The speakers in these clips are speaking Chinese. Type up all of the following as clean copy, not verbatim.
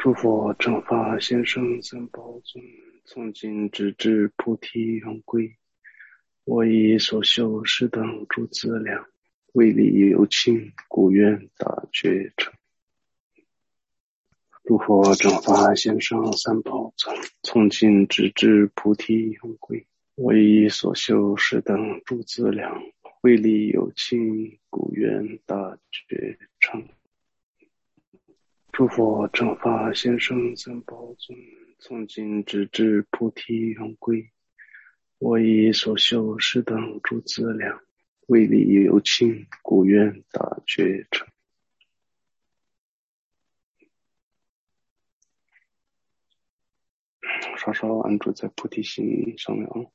诸佛正法先生三宝尊，从今直至菩提永归。我以所修是等诸资粮，为利有情，故愿大觉成。诸佛正法先生三宝尊，从今直至菩提永归。我以所修是等诸资粮，为利有情，故愿大觉成。诸佛正法先生三宝尊，从今直至菩提永归。我以所修是等诸资粮，为利有情，故愿大觉成。稍稍安住在菩提心上面啊。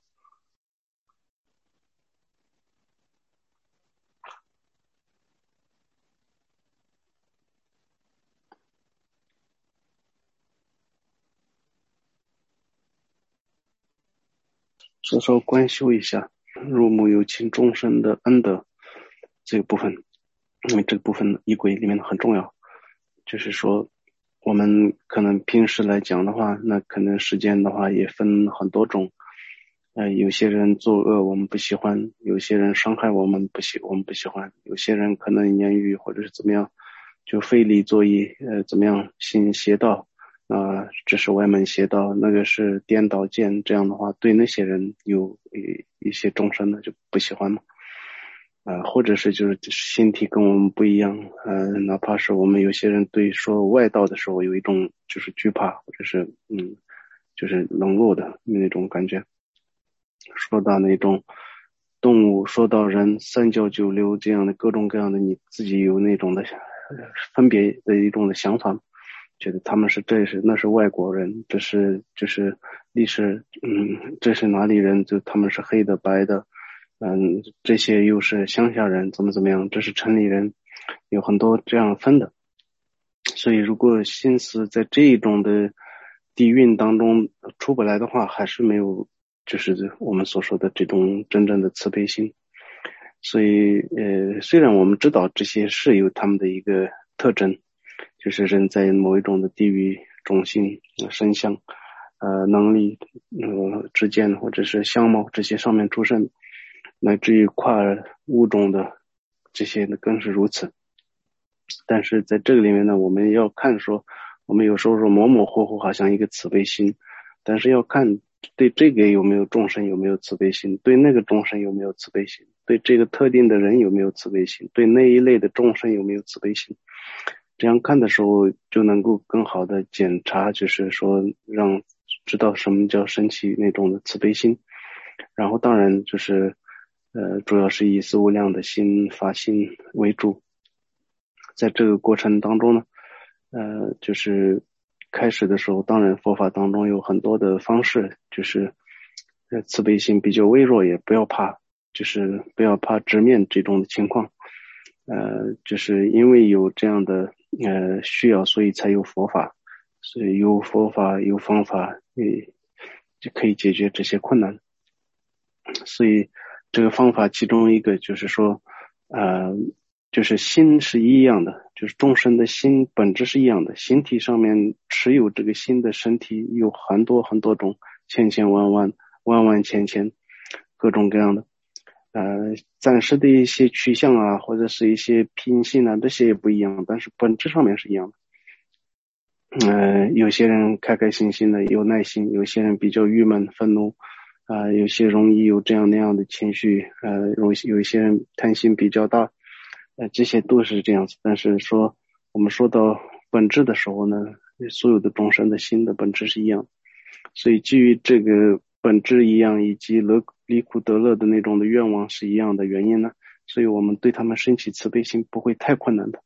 稍稍观修一下入目有情众生的恩德这个部分，因为这个部分仪轨里面很重要。就是说我们可能平时来讲的话，那可能时间的话也分很多种。有些人作恶我们不喜欢，有些人伤害我们不喜欢，有些人可能言语或者是怎么样就非礼作意，怎么样行邪道这是歪门邪道，那个是颠倒见，这样的话对那些人有一些众生呢就不喜欢嘛。或者是就是心体跟我们不一样，哪怕是我们有些人对说外道的时候有一种就是惧怕，或者是就是冷落的那种感觉。说到那种动物，说到人，三教九流这样的各种各样的，你自己有那种的分别的一种的想法，觉得他们是那是外国人，这是就是历史这是哪里人，就他们是黑的白的，这些又是乡下人，怎么样，这是城里人，有很多这样分的。所以如果心思在这一种的底蕴当中出不来的话，还是没有就是我们所说的这种真正的慈悲心。所以虽然我们知道这些是有他们的一个特征，就是人在某一种的地域种姓身相能力之间，或者是相貌这些上面出生，乃至于跨物种的这些呢更是如此。但是在这个里面呢，我们要看说，我们有时候说模模糊糊好像一个慈悲心，但是要看对这个有没有众生有没有慈悲心，对那个众生有没有慈悲心，对这个特定的人有没有慈悲心，对那一类的众生有没有慈悲心。这样看的时候就能够更好的检查，就是说让知道什么叫升起那种的慈悲心。然后当然就是主要是以四无量的心发心为主。在这个过程当中呢就是开始的时候，当然佛法当中有很多的方式，就是慈悲心比较微弱，也不要怕，就是不要怕直面这种的情况。就是因为有这样的需要，所以才有佛法，所以有佛法有方法就可以解决这些困难。所以这个方法其中一个就是说就是心是一样的，就是众生的心本质是一样的，形体上面持有这个心的身体有很多很多种，千千万万万万千千各种各样的暂时的一些趋向啊，或者是一些品性啊，这些也不一样，但是本质上面是一样的。有些人开开心心的有耐心，有些人比较郁闷愤怒有些容易有这样那样的情绪有一些人贪心比较大这些都是这样子。但是说我们说到本质的时候呢，所有的众生的心的本质是一样，所以基于这个本质一样，以及离苦得乐的那种的愿望是一样的原因呢，所以我们对他们升起慈悲心不会太困难的。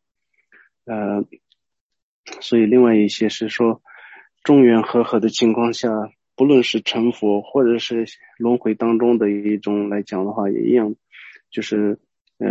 所以另外一些是说众缘和合的情况下，不论是成佛或者是轮回当中的一种来讲的话也一样，就是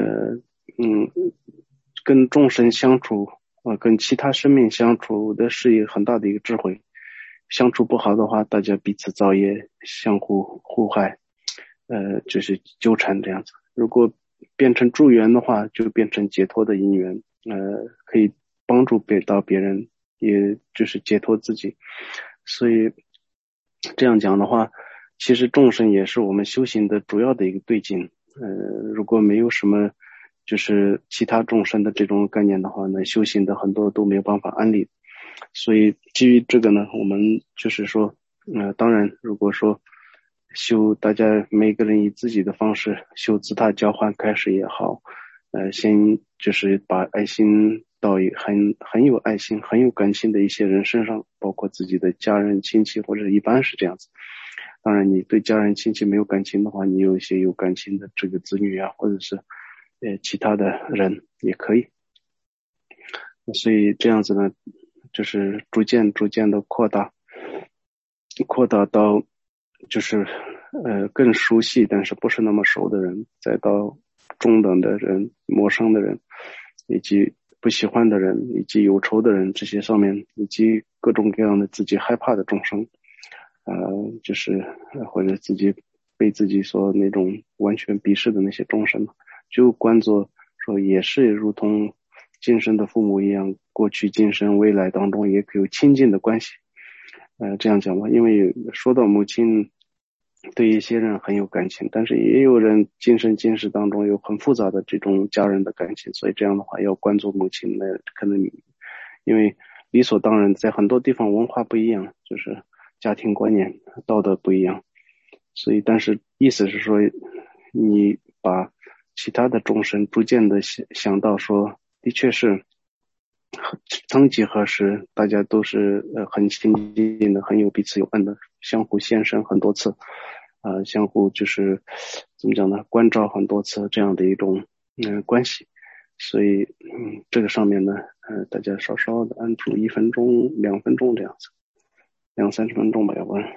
跟众生相处跟其他生命相处的是一个很大的一个智慧。相处不好的话，大家彼此造业，相互互害就是纠缠这样子。如果变成助缘的话，就变成解脱的因缘可以帮助到别人也就是解脱自己。所以这样讲的话，其实众生也是我们修行的主要的一个对境。如果没有什么就是其他众生的这种概念的话呢，修行的很多都没有办法安立。所以基于这个呢，我们就是说，当然如果说修大家每个人以自己的方式修自他交换开始也好，先就是把爱心到很有爱心很有感情的一些人身上，包括自己的家人亲戚，或者一般是这样子。当然你对家人亲戚没有感情的话，你有一些有感情的这个子女啊，或者是其他的人也可以。所以这样子呢，就是逐渐的扩大到就是更熟悉但是不是那么熟的人，再到中等的人、陌生的人，以及不喜欢的人，以及有仇的人，这些上面，以及各种各样的自己害怕的众生，就是或者自己被自己所那种完全鄙视的那些众生，就观作说也是如同今生的父母一样，过去今生未来当中也可以有亲近的关系。这样讲吧，因为说到母亲对一些人很有感情，但是也有人今生今世当中有很复杂的这种家人的感情，所以这样的话要关注母亲呢，可能因为理所当然在很多地方文化不一样，就是家庭观念道德不一样，所以但是意思是说你把其他的众生逐渐的想到说的确是曾几何时大家都是很亲近的，很有彼此有恩的，相互献身很多次，相互就是怎么讲呢，关照很多次这样的一种关系。所以这个上面呢大家稍稍的按住1分钟2分钟这样子，20-30分钟吧，要不然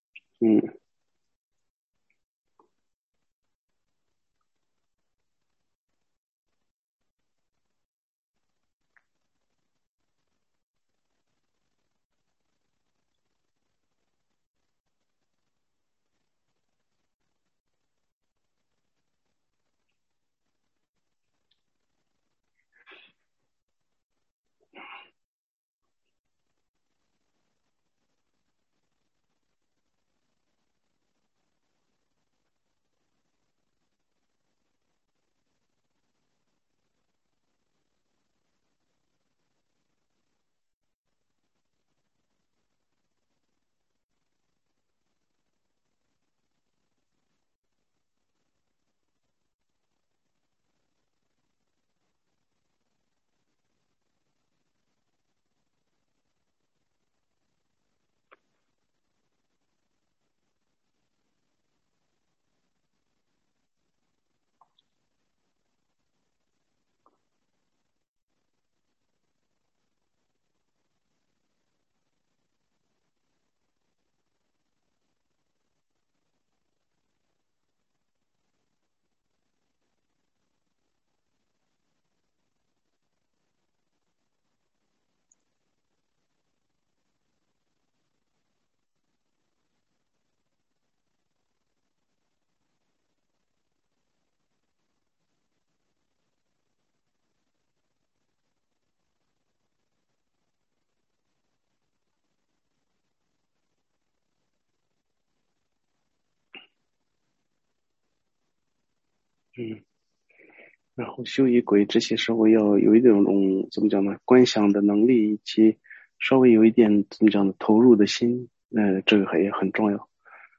然后修仪轨这些时候要有一种怎么讲呢，观想的能力，以及稍微有一点怎么讲呢，投入的心，这个也很重要。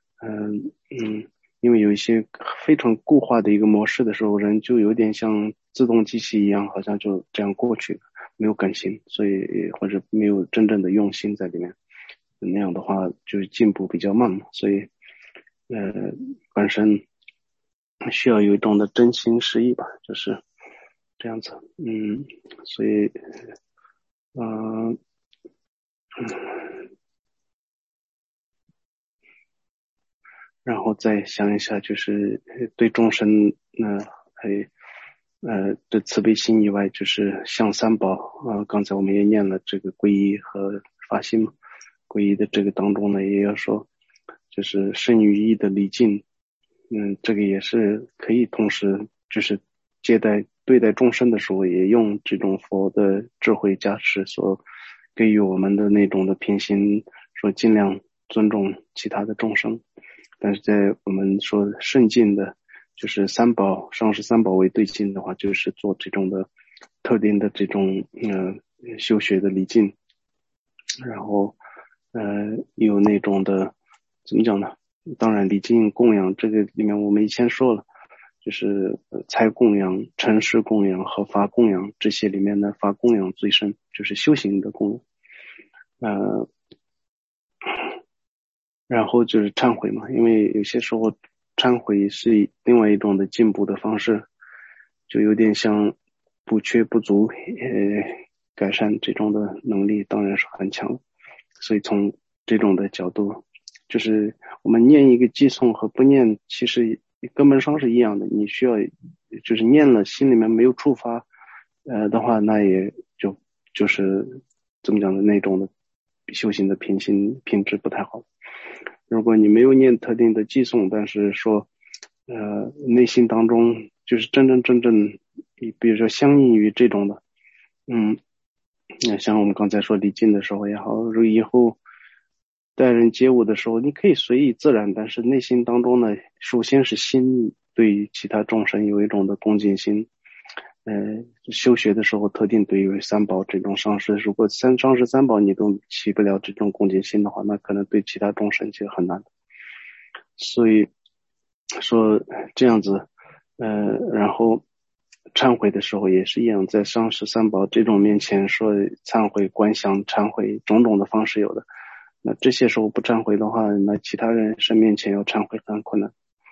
因为有一些非常固化的一个模式的时候，人就有点像自动机器一样，好像就这样过去，没有感情，所以或者没有真正的用心在里面，那样的话就是进步比较慢嘛。所以本身需要有一种的真心实意吧，就是这样子。所以嗯、然后再想一下，就是对众生还的慈悲心以外，就是向三宝刚才我们也念了这个皈依和发心嘛，皈依的这个当中呢，也要说就是身语意的礼敬，这个也是可以同时就是对待众生的时候，也用这种佛的智慧加持所给予我们的那种的品行，说尽量尊重其他的众生。但是在我们说圣境的，就是三宝上师三宝为对境的话，就是做这种的特定的这种修学的礼敬，然后有那种的怎么讲呢？当然礼敬供养这个里面我们以前说了，就是财供养、尘世供养和法供养，这些里面呢，法供养最深，就是修行的供养。然后就是忏悔嘛，因为有些时候忏悔是另外一种的进步的方式，就有点像补缺不足，改善这种的能力当然是很强。所以从这种的角度，就是我们念一个偈颂和不念，其实根本上是一样的。你需要就是念了心里面没有触发，的话，那也就是怎么讲的那种的修行的品质不太好。如果你没有念特定的偈颂，但是说，内心当中就是真真正正，比如说相应于这种的，像我们刚才说礼敬的时候也好，如以后待人接物的时候，你可以随意自然，但是内心当中呢，首先是心对其他众生有一种的恭敬心。修学的时候，特定对于三宝这种上师，如果上师三宝你都起不了这种恭敬心的话，那可能对其他众生其实很难。所以说这样子，然后忏悔的时候也是一样，在上师三宝这种面前说忏悔、观想、忏悔种种的方式有的。那这些时候不忏悔的话，那其他人身面前要忏悔很困难。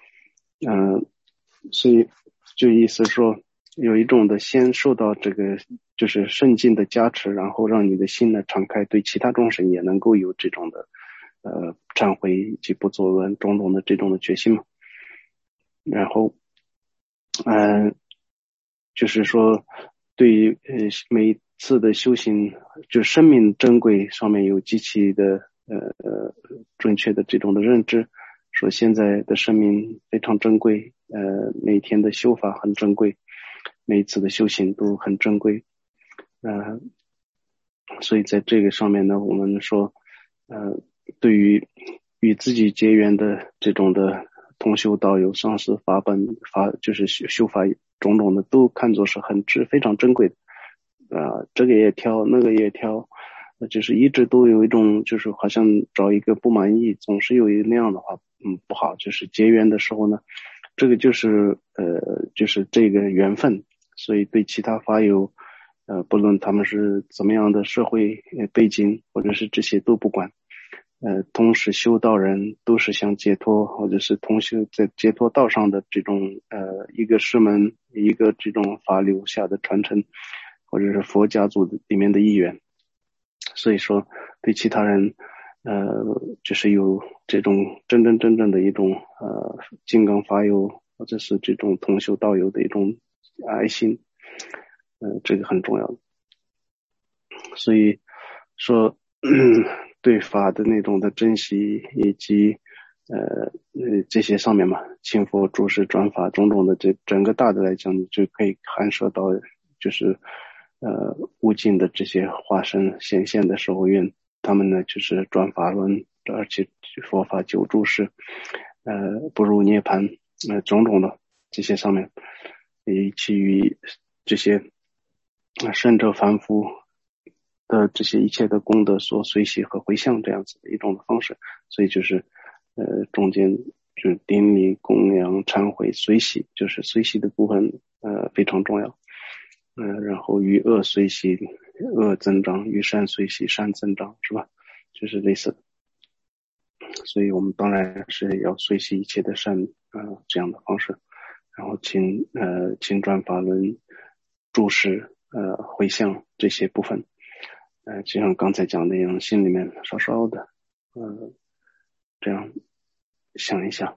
所以就意思说，有一种的先受到这个就是圣境的加持，然后让你的心呢敞开，对其他众生也能够有这种的忏悔以及不作恶种种的这种的决心嘛。然后就是说对于每一次的修行，就生命珍贵上面有极其的准确的这种的认知，说现在的生命非常珍贵，每天的修法很珍贵，每一次的修行都很珍贵，所以在这个上面呢，我们说，对于与自己结缘的这种的同修道友、上师法本法，就是修法种种的，都看作是非常珍贵的。这个也挑，那个也挑，就是一直都有一种，就是好像找一个不满意，总是有一那样的话，不好。就是结缘的时候呢，这个就是就是这个缘分，所以对其他法友。不论他们是怎么样的社会背景，或者是这些都不管，同时修道人都是想解脱，或者是同修在解脱道上的这种一个师门，一个这种法流下的传承，或者是佛家族里面的一员。所以说，对其他人，就是有这种真真正正的一种金刚法友，或者是这种同修道友的一种爱心。这个很重要的。所以说，对法的那种的珍惜，以及这些上面嘛，亲佛、注释、转法种种的，这整个大的来讲，你就可以涵涉到，就是无尽的这些化身显现的时候，愿他们呢就是转法轮，而且佛法九注释，不入涅槃，种种的这些上面，以及于这些圣者凡夫的这些一切的功德所随喜和回向这样子的一种方式，所以就是中间就是顶礼供养忏悔随喜，就是随喜的部分非常重要。然后与恶随喜，恶增长；与善随喜，善增长，是吧？就是类似的。所以我们当然是要随喜一切的善这样的方式。然后请转法轮注释回向这些部分，就像刚才讲的一样，心里面稍稍的这样想一想。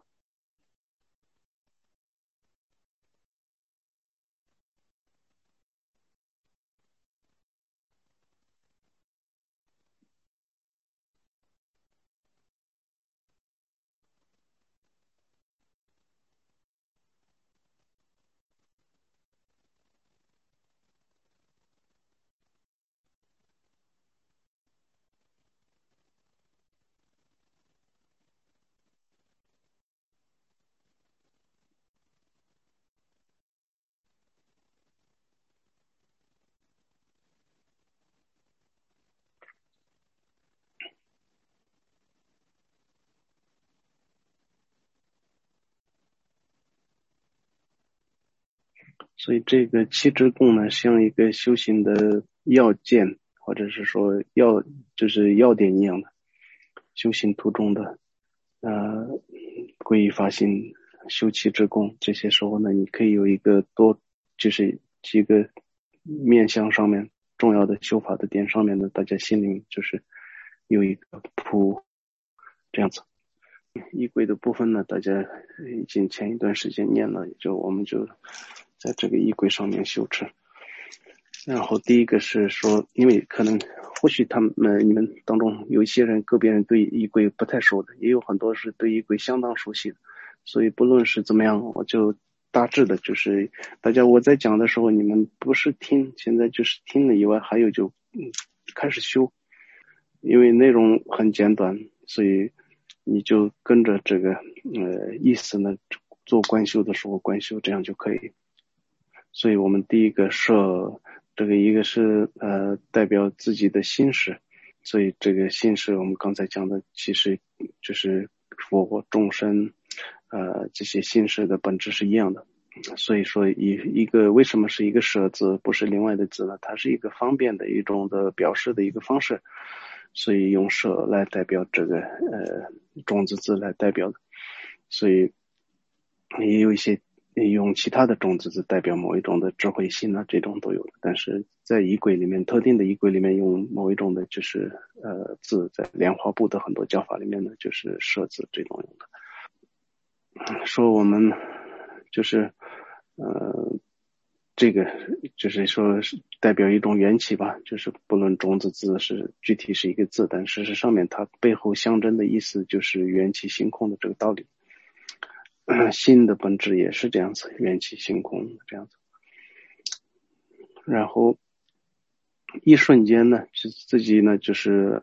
所以这个七支供呢，像一个修行的要件，或者是说就是要点一样的修行途中的皈依发心、修七支供，这些时候呢，你可以有一个就是几个面向上面重要的修法的点上面的，大家心里就是有一个谱这样子。仪轨的部分呢，大家已经前一段时间念了，我们就在这个仪轨上面修持。然后第一个是说，因为可能或许你们当中有一些人个别人对仪轨不太熟的，也有很多是对仪轨相当熟悉的，所以不论是怎么样，我就大致的就是我在讲的时候，你们不是听，现在就是听了以外，还有就开始修，因为内容很简短，所以你就跟着这个意思呢做观修的时候观修，这样就可以。所以我们第一个这个一个是代表自己的心识，所以这个心识我们刚才讲的其实就是佛众生这些心识的本质是一样的。所以说为什么是一个舍字不是另外的字呢？它是一个方便的一种的表示的一个方式，所以用舍来代表这个种子字来代表的，所以也有一些用其他的种子字代表某一种的智慧心啊，这种都有的。但是在仪轨里面，特定的仪轨里面用某一种的就是字，在莲花部的很多教法里面呢，就是舍字这种用的。说我们就是这个就是说是代表一种缘起吧，就是不论种子字是具体是一个字，但事实上面它背后象征的意思就是缘起性空的这个道理。心的本质也是这样子，缘起性空这样子。然后一瞬间呢，自己呢就是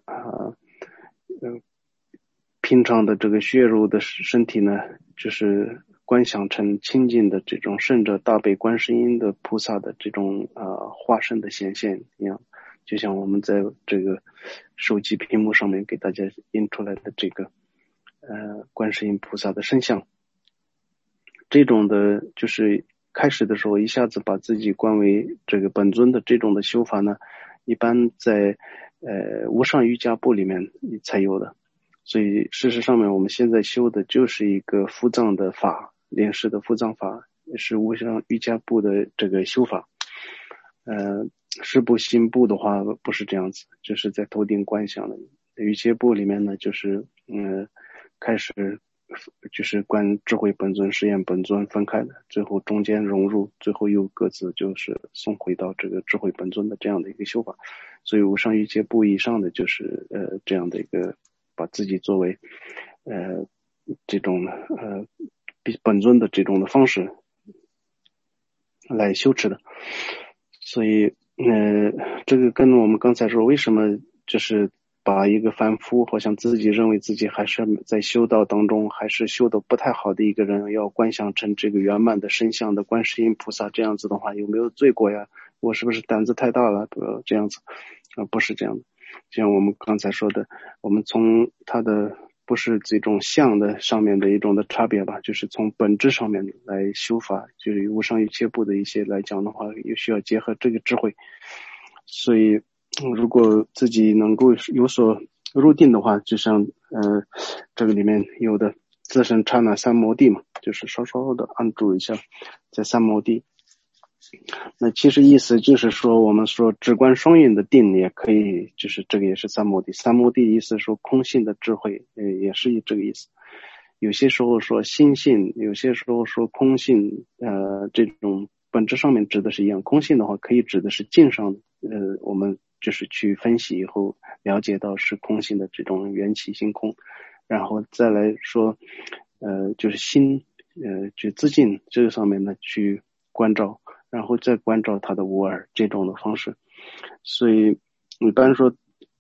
平常的这个血肉的身体呢，就是观想成清净的这种圣者大悲观世音的菩萨的这种化身的显现一样，就像我们在这个手机屏幕上面给大家印出来的这个观世音菩萨的身像。这种的就是开始的时候一下子把自己观为这个本尊的这种的修法呢，一般在无上瑜伽部里面才有的。所以事实上面我们现在修的就是一个伏藏的法，莲师的伏藏法，是无上瑜伽部的这个修法。事部心部的话不是这样子，就是在头顶观想的。瑜伽部里面呢，就是开始就是观智慧本尊、实验本尊分开的，最后中间融入，最后又各自就是送回到这个智慧本尊的这样的一个修法。所以无上瑜伽部以上的就是这样的一个把自己作为这种本尊的这种的方式来修持的。所以这个跟我们刚才说为什么就是把一个凡夫好像自己认为自己还是在修道当中还是修的不太好的一个人，要观想成这个圆满的身相的观世音菩萨，这样子的话有没有罪过呀？我是不是胆子太大了？这样子不是这样的。像我们刚才说的，我们从他的不是这种相的上面的一种的差别吧，就是从本质上面来修法，就是无上瑜伽部的一些来讲的话，也需要结合这个智慧。所以如果自己能够有所入定的话，就像这个里面有的自身刹那三摩地嘛，就是稍稍的按住一下在三摩地。那其实意思就是说，我们说直观双运的定也可以，就是这个也是三摩地。三摩地意思说空性的智慧，也是这个意思。有些时候说心性，有些时候说空性，这种本质上面指的是一样。空性的话，可以指的是境上，我们就是去分析以后了解到是空性的这种缘起性空，然后再来说，就是心，就自境这个上面呢去关照。然后再关照他的无二这种的方式。所以一般说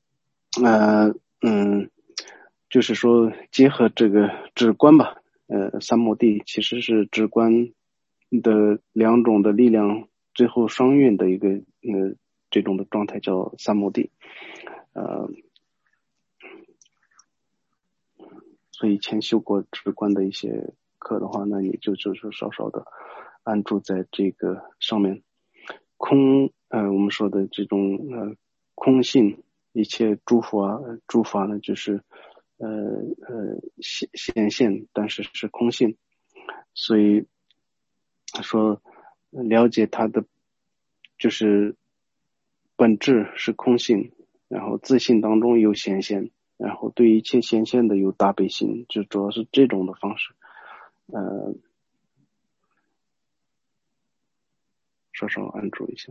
就是说结合这个止观吧，三摩地其实是止观的两种的力量最后双运的一个这种的状态叫三摩地。所以以前修过止观的一些课的话，那你就是稍稍的安住在这个上面，我们说的这种空性，一切诸法呢，就是显现，但是是空性，所以说了解它的就是本质是空性，然后自性当中有显现，然后对一切显现的有大悲心，就主要是这种的方式。稍稍按住一下。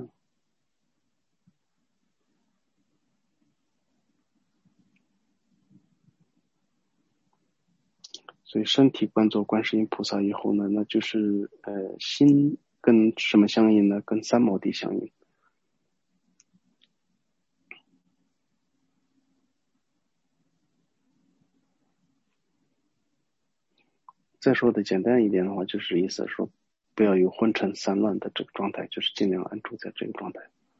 所以身体观作观世音菩萨以后呢，那就是心跟什么相应呢？跟三摩地相应。再说的简单一点的话，就是意思说，不要有昏沉散乱的这个状态，就是尽量安住在这个状态。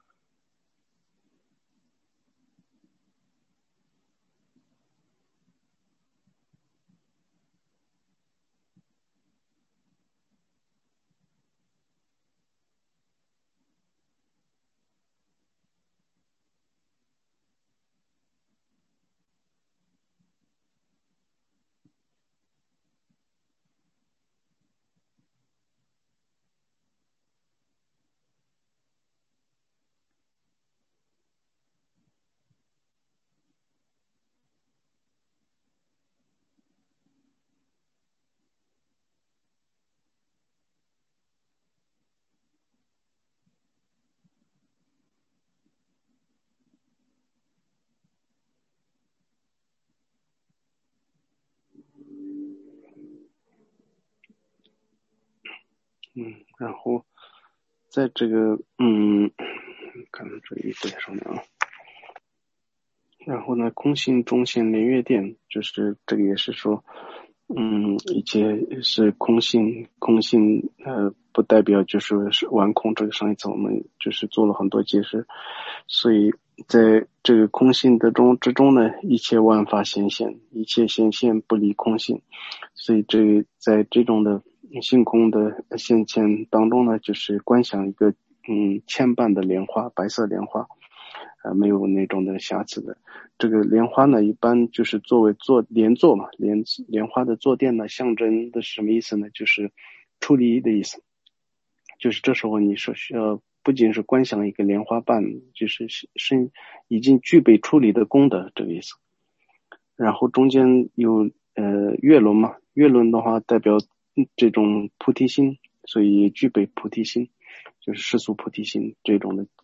然后在这个看这一页上面啊，然后呢，空性中现连月殿，就是这个也是说，一切是空性，空性不代表是完空。这个上一次我们就是做了很多解释，所以在这个空性之中呢，一切万法显现，一切显现不离空性，所以在这种的性空的现前当中呢，就是观想一个千瓣的莲花，白色莲花。没有那种的瑕疵的。这个莲花呢，一般就是作为莲座嘛，莲花的坐垫呢，象征的是什么意思呢？就是出离的意思。就是这时候你所需要不仅是观想一个莲花瓣，就是已经具备出离的功德这个意思。然后中间有月轮嘛，月轮的话代表这种菩提心，所以也具备菩提心，就是世俗菩提心这种的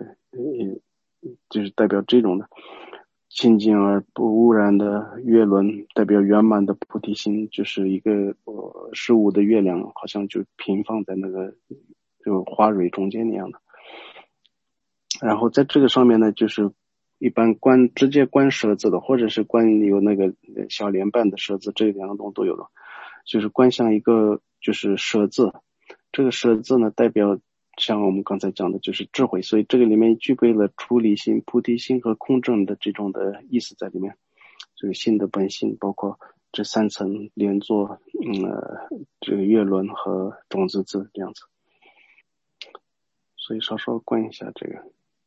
就是代表这种的清净而不污染的月轮，代表圆满的菩提心，就是一个15的月亮，好像就平放在那个就花蕊中间那样的。然后在这个上面呢，就是一般直接观舌字的，或者是观有那个小莲瓣的舌字，这两种都有了。就是观想一个就是舌字，这个舌字呢代表像我们刚才讲的就是智慧，所以这个里面具备了出离心、菩提心和空正的这种的意思在里面。就是心的本性，包括这三层连坐，这个月轮和种子字这样子。所以稍稍观一下这个。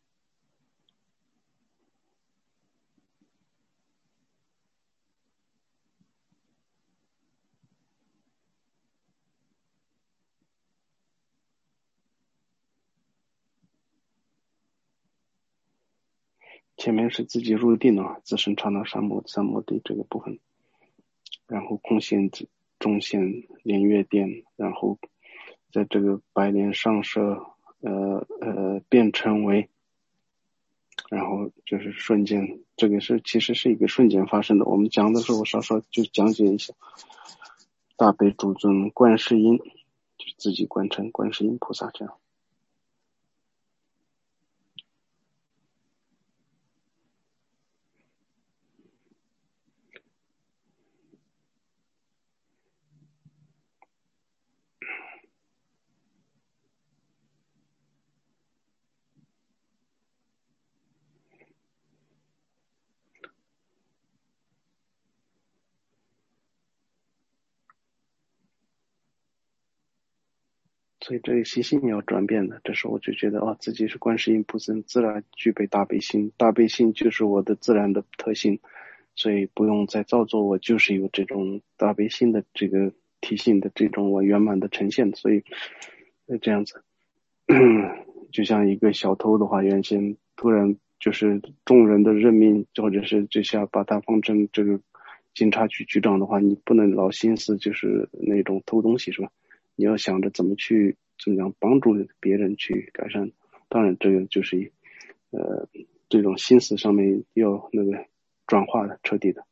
前面是自己入定了，自身刹那三摩地这个部分，然后空性中现连月殿，然后在这个白莲上摄变成为，然后就是瞬间，这个其实是一个瞬间发生的。我们讲的时候稍稍就讲解一下，大悲主尊观世音，就是自己观成观世音菩萨这样。 所以这个习性要转变的。这时候我就觉得自己是观世音菩萨，自然具备大悲心，大悲心就是我的自然的特性，所以不用再造作，我就是有这种大悲心的这个体性的这种我圆满的呈现。所以这样子就像一个小偷的话，原先突然就是众人的任命，或者是这下把他放成这个警察局局长的话，你不能老心思就是那种偷东西，是吧？你要想着怎么样帮助别人去改善。当然这个就是这种心思上面要那个转化的彻底的。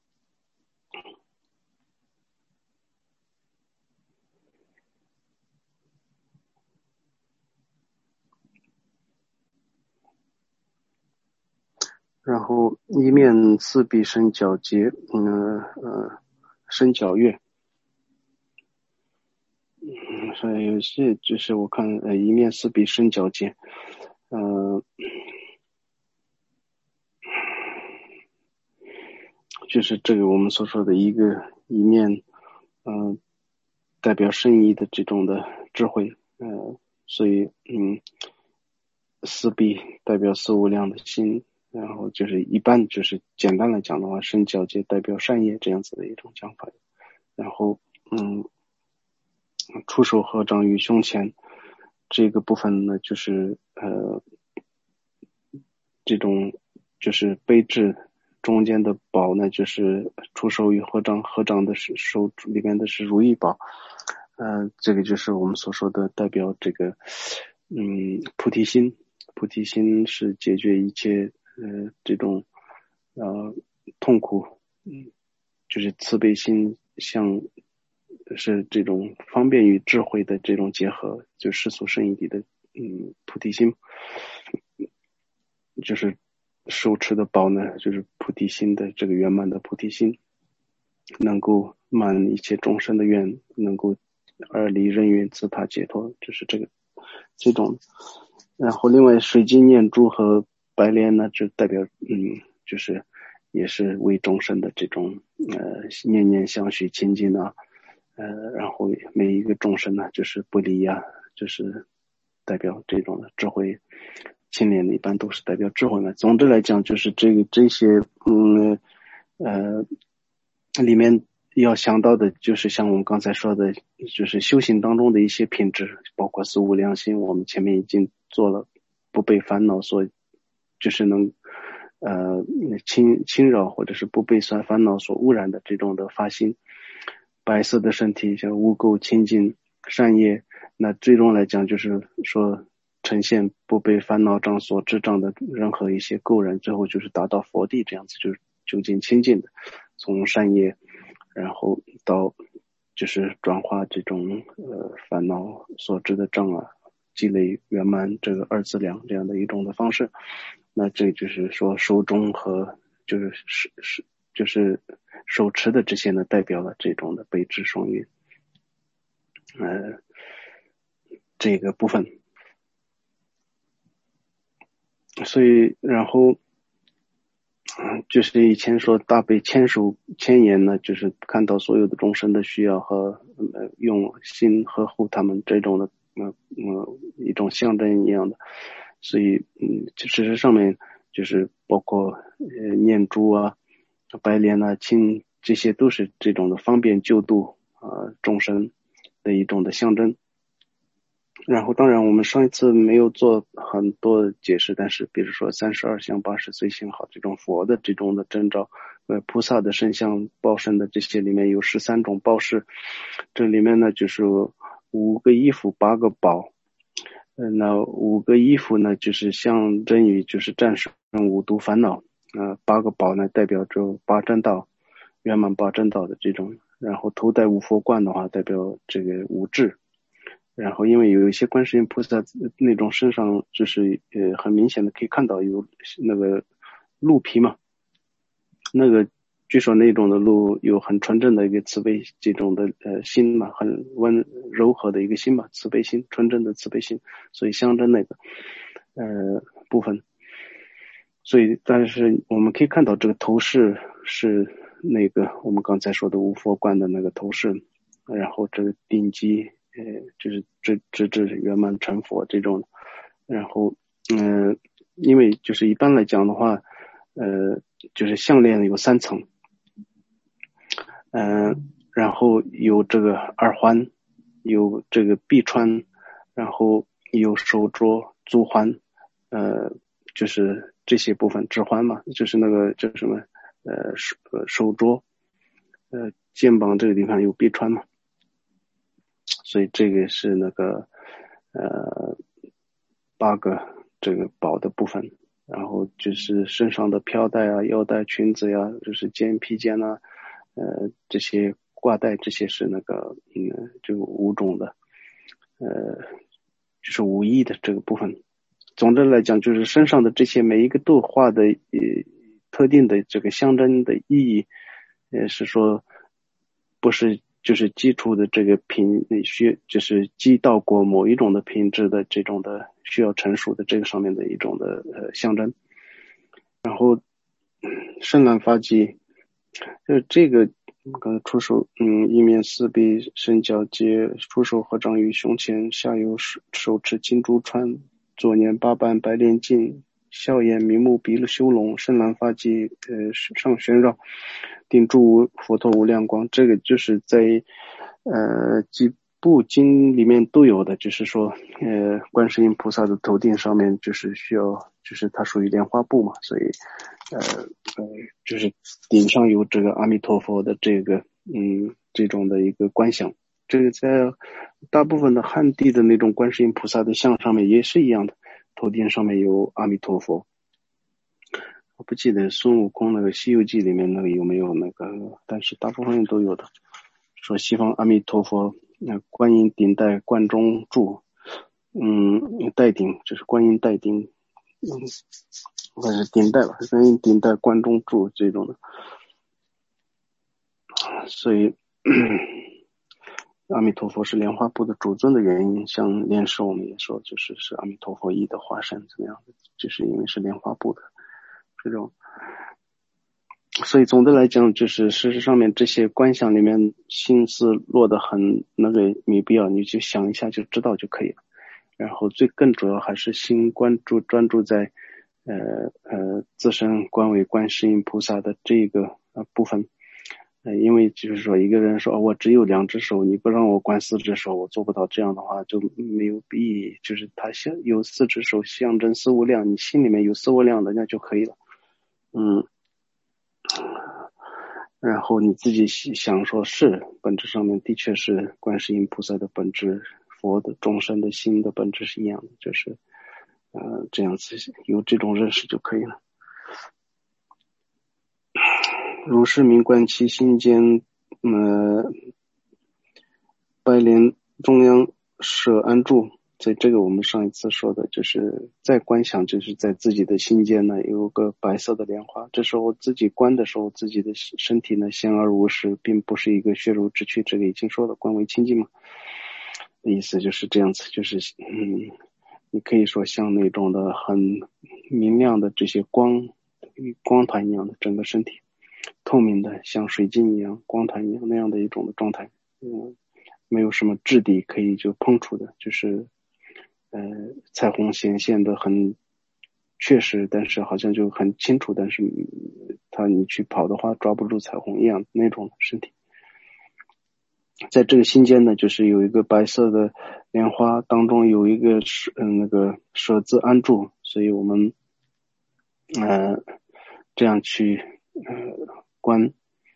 然后一面四臂伸脚节，伸脚月。所以有些就是我看一面四臂伸脚节，就是这个我们所说的一面，代表圣意的这种的智慧，所以四臂代表四无量的心，然后就是一般就是简单来讲的话，伸脚节代表善业这样子的一种讲法，然后出手合掌于胸前这个部分呢，就是这种就是悲智中间的宝呢，就是出手于合掌，合掌的是手里面的是如意宝，这个就是我们所说的代表这个菩提心。菩提心是解决一切这种痛苦，就是慈悲心是这种方便与智慧的这种结合，就世俗圣义的菩提心，就是手持的宝呢，就是菩提心的这个圆满的菩提心，能够满一切众生的愿，能够而离人愿自他解脱，就是这种。然后另外水晶念珠和白莲呢，就代表就是也是为众生的这种念念相续亲近啊，然后每一个众生呢就是不离啊，就是代表这种的智慧。青莲一般都是代表智慧嘛。总之来讲，就是这些里面要想到的就是像我们刚才说的，就是修行当中的一些品质，包括四无量心，我们前面已经做了，不被烦恼所就是能侵扰或者是不被烦恼所污染的这种的发心，白色的身体像污垢清净善业，那最终来讲就是说呈现不被烦恼障所执障的任何一些垢染，最后就是达到佛地这样子，就是究竟清净的，从善业然后到就是转化这种烦恼所致的障碍，积累圆满这个二资粮这样的一种的方式。那这就是说手中和就是手持的这些呢，代表了这种的悲智双运这个部分。所以然后就是以前说大悲千手千眼呢，就是看到所有的众生的需要和用心呵护他们这种的一种象征一样的。所以事实上面就是包括念珠啊、白莲啊、青，这些都是这种的方便救度众生的一种的象征。然后当然我们上一次没有做很多解释，但是比如说32相80随行好这种佛的这种的征兆，菩萨的圣像报身的这些里面有13种报事，这里面呢就是5个衣服8个宝，那5个衣服呢就是象征于就是战胜五毒烦恼，8个宝呢代表着八正道，圆满八正道的这种，然后头戴五佛冠的话代表这个五智。然后因为有一些观世音菩萨那种身上就是很明显的可以看到有那个鹿皮嘛，那个据说那种的鹿有很纯正的一个慈悲这种的心嘛，很柔和的一个心嘛，慈悲心，纯正的慈悲心，所以象征那个部分。所以但是我们可以看到这个头饰是那个我们刚才说的五佛冠的那个头饰，然后这个顶级就是直至圆满成佛这种。然后因为就是一般来讲的话，就是项链有3层，然后有这个耳环，有这个臂穿，然后有手镯、足环，就是这些部分，指环嘛，就是那个叫什么，手镯，肩膀这个地方有臂穿嘛，所以这个是那个8个这个宝的部分。然后就是身上的飘带啊、腰带、裙子呀，就是披肩啊，这些挂带，这些是那个就5种的，就是5艺的这个部分。总的来讲，就是身上的这些每一个都画的特定的这个象征的意义，是说不是就是基础的这个就是积到过某一种的品质的这种的需要成熟的这个上面的一种的象征。然后深蓝发髻，就这个刚才出手，一面四臂伸交接，出手合掌于胸前，下有手持金珠串，左捻8瓣白莲镜，笑眼明目鼻了修容，深蓝发髻，上旋绕，顶住佛陀无量光。这个就是在几部经里面都有的，就是说观世音菩萨的头顶上面就是需要，就是它属于莲花部嘛，所以就是顶上有这个阿弥陀佛的这个这种的一个观想。这个在大部分的汉地的那种观世音菩萨的像上面也是一样的，头顶上面有阿弥陀佛。我不记得孙悟空那个西游记里面那个有没有那个，但是大部分人都有的，说西方阿弥陀佛观音顶戴冠中柱，戴顶就是观音戴顶，还是顶戴吧，观音顶戴冠中柱这种的。所以阿弥陀佛是莲花部的主尊的原因，像莲师我们也说就是阿弥陀佛意的化身怎么样的，就是因为是莲花部的这种。所以总的来讲，就是事实上面这些观想里面心思落得很那个没必要，你就想一下就知道就可以了。然后更主要还是心专注在自身观为观世音菩萨的这个部分。因为就是说一个人说我只有2只手，你不让我观4只手，我做不到，这样的话就没有意义。就是他有4只手象征4无量，你心里面有4无量的那就可以了。然后你自己想说是本质上面的确是观世音菩萨的本质，佛的众生的心的本质是一样的，就是这样子有这种认识就可以了。如是名观其心间，白莲中央舍安住。在这个我们上一次说的，就是在观想，就是在自己的心间呢有个白色的莲花。这时候自己观的时候，自己的身体呢闲而无事，并不是一个血肉之躯，这个已经说了，观为清净嘛。意思就是这样子，就是你可以说像那种的很明亮的这些光团一样的整个身体，透明的像水晶一样，光团一样那样的一种的状态，没有什么质地可以就碰触的，就是彩虹显现的很确实，但是好像就很清楚，但是你去跑的话抓不住彩虹一样那种身体。在这个心间呢，就是有一个白色的莲花，当中有一个那个舍字安住，所以我们这样去观。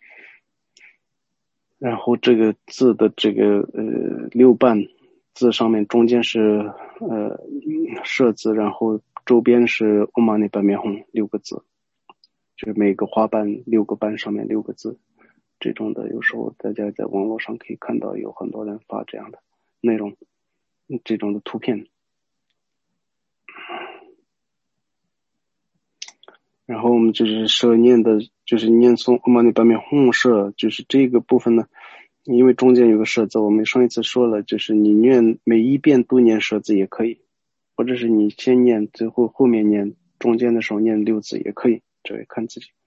然后这个字的这个6瓣字上面中间是舍字，然后周边是唵嘛呢叭咪吽6个字，就是每个花瓣6个瓣上面6个字，这种的有时候大家在网络上可以看到有很多人发这样的内容，这种的图片。然后我们就是舍念的，就是念诵唵嘛呢叭咪吽舍，就是这个部分呢，因为中间有个舍字，我们上一次说了，就是你念每一遍都念舍字也可以，或者是你先念最后面念，中间的时候念6字也可以，这也看自己。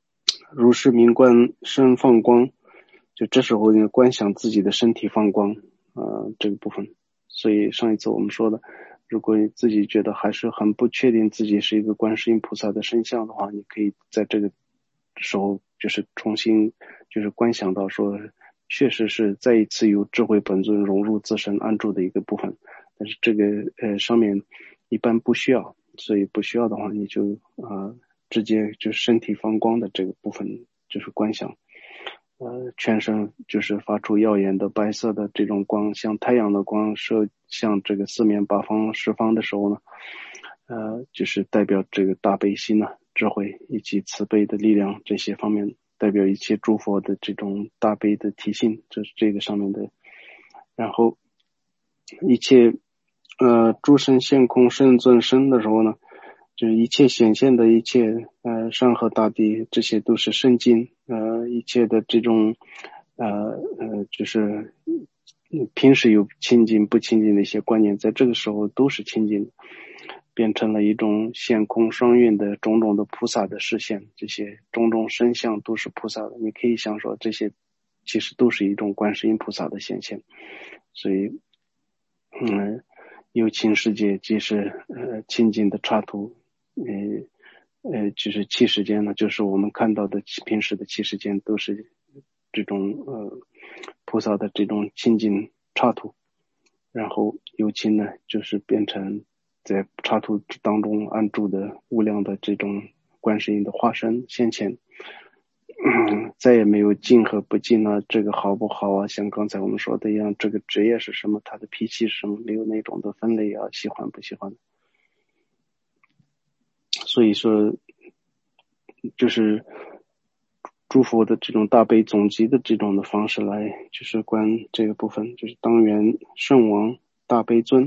如是名观身放光，就这时候你观想自己的身体放光， 这个部分。所以上一次我们说的，如果你自己觉得还是很不确定自己是一个观世音菩萨的身相的话，你可以在这个时候就是重新就是观想到说，确实是再一次由智慧本尊融入自身安住的一个部分。但是这个上面一般不需要，所以不需要的话，你就直接就是身体放光的这个部分就是观想。全身就是发出耀眼的白色的这种光，像太阳的光射向这个四面八方十方的时候呢，就是代表这个大悲心啊、智慧以及慈悲的力量这些方面，代表一切诸佛的这种大悲的体性，这是这个上面的。然后一切诸神现空圣尊身的时候呢，就是一切显现的一切山河大地，这些都是圣境，一切的这种就是平时有清净不清净的一些观念，在这个时候都是清净的，变成了一种现空双运的种种的菩萨的视线，这些种种身相都是菩萨的，你可以想说这些其实都是一种观世音菩萨的显现。所以有情世界即是清净的刹土，就是气世间呢，就是我们看到的平时的气世间都是这种菩萨的这种清净刹土，然后有情呢就是变成在刹土当中安住的无量的这种观世音的化身现前。再也没有进和不进啊，这个好不好啊？像刚才我们说的一样，这个职业是什么，他的脾气是什么，没有那种的分类啊，喜欢不喜欢。所以说，就是诸佛的这种大悲总集的这种的方式来，就是观这个部分，就是当元圣王大悲尊，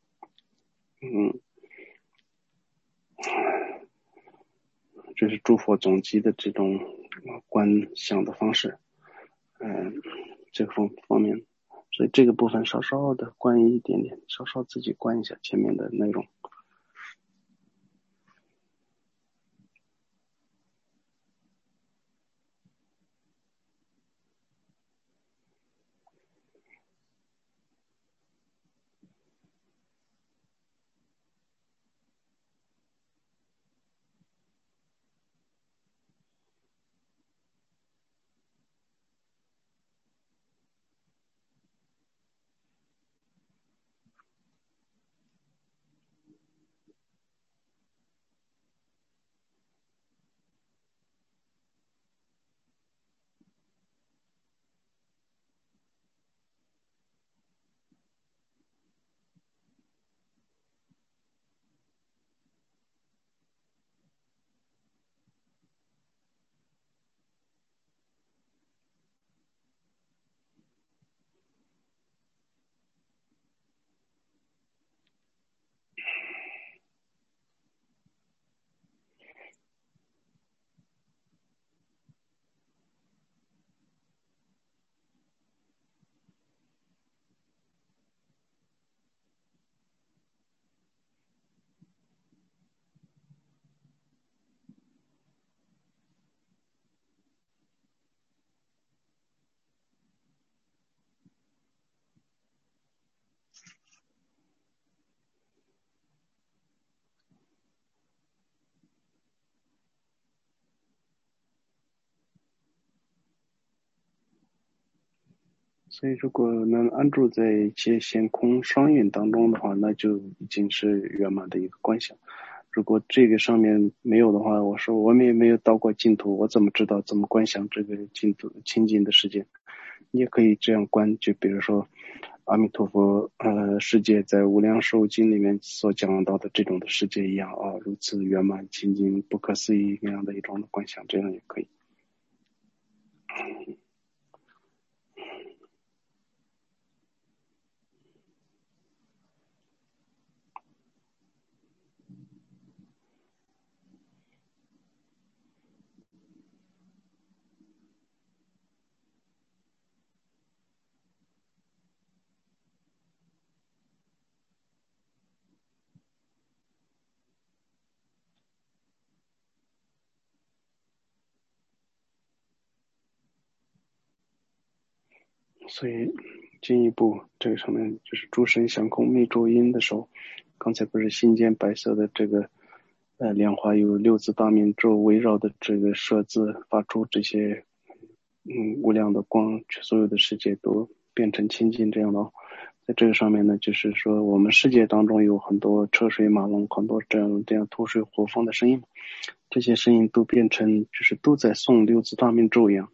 就是诸佛总集的这种观想的方式，这个方面。所以这个部分稍稍的关一点点，稍稍自己关一下前面的内容。所以如果能安住在一切显空双运当中的话，那就已经是圆满的一个观想。如果这个上面没有的话，我说我们也没有到过净土，我怎么知道怎么观想这个净土清净的世界？你也可以这样观，就比如说阿弥陀佛世界在无量寿经里面所讲到的这种的世界一样啊，如此圆满清净不可思议那样的一种的观想，这样也可以。所以进一步这个上面就是诸神相空密咒音的时候，刚才不是心间白色的这个莲花有六字大明咒围绕的这个舍字发出这些无量的光，所有的世界都变成清净这样的。在这个上面呢，就是说我们世界当中有很多车水马龙，很多这样土水火风的声音，这些声音都变成就是都在诵六字大明咒一样。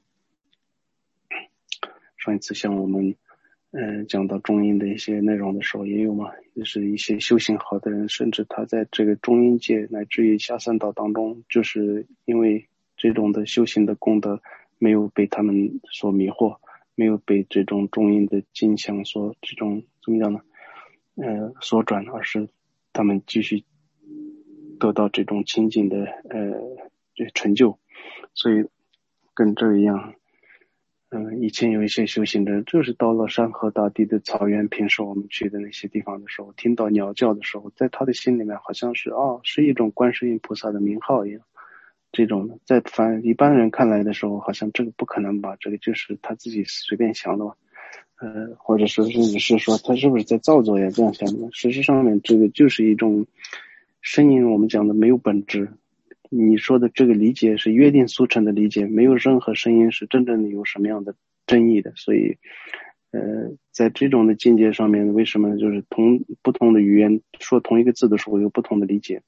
上一次像我们讲到中阴的一些内容的时候也有嘛，就是一些修行好的人，甚至他在这个中阴界乃至于下三道当中，就是因为这种的修行的功德没有被他们所迷惑，没有被这种中阴的镜像所这种怎么讲呢所转，而是他们继续得到这种清净的成就。所以跟这一样，以前有一些修行人，就是到了山河大地的草原，平时我们去的那些地方的时候，听到鸟叫的时候，在他的心里面好像是是一种观世音菩萨的名号一样。这种的在一般人看来的时候，好像这个不可能吧，这个就是他自己随便想的吧，或者说甚至是说他是不是在造作呀，这样想的。实际上面这个就是一种声音，我们讲的没有本质。你说的这个理解是约定俗成的理解，没有任何声音是真正的有什么样的争议的。所以在这种的境界上面，为什么就是不同的语言说同一个字的时候有不同的理解，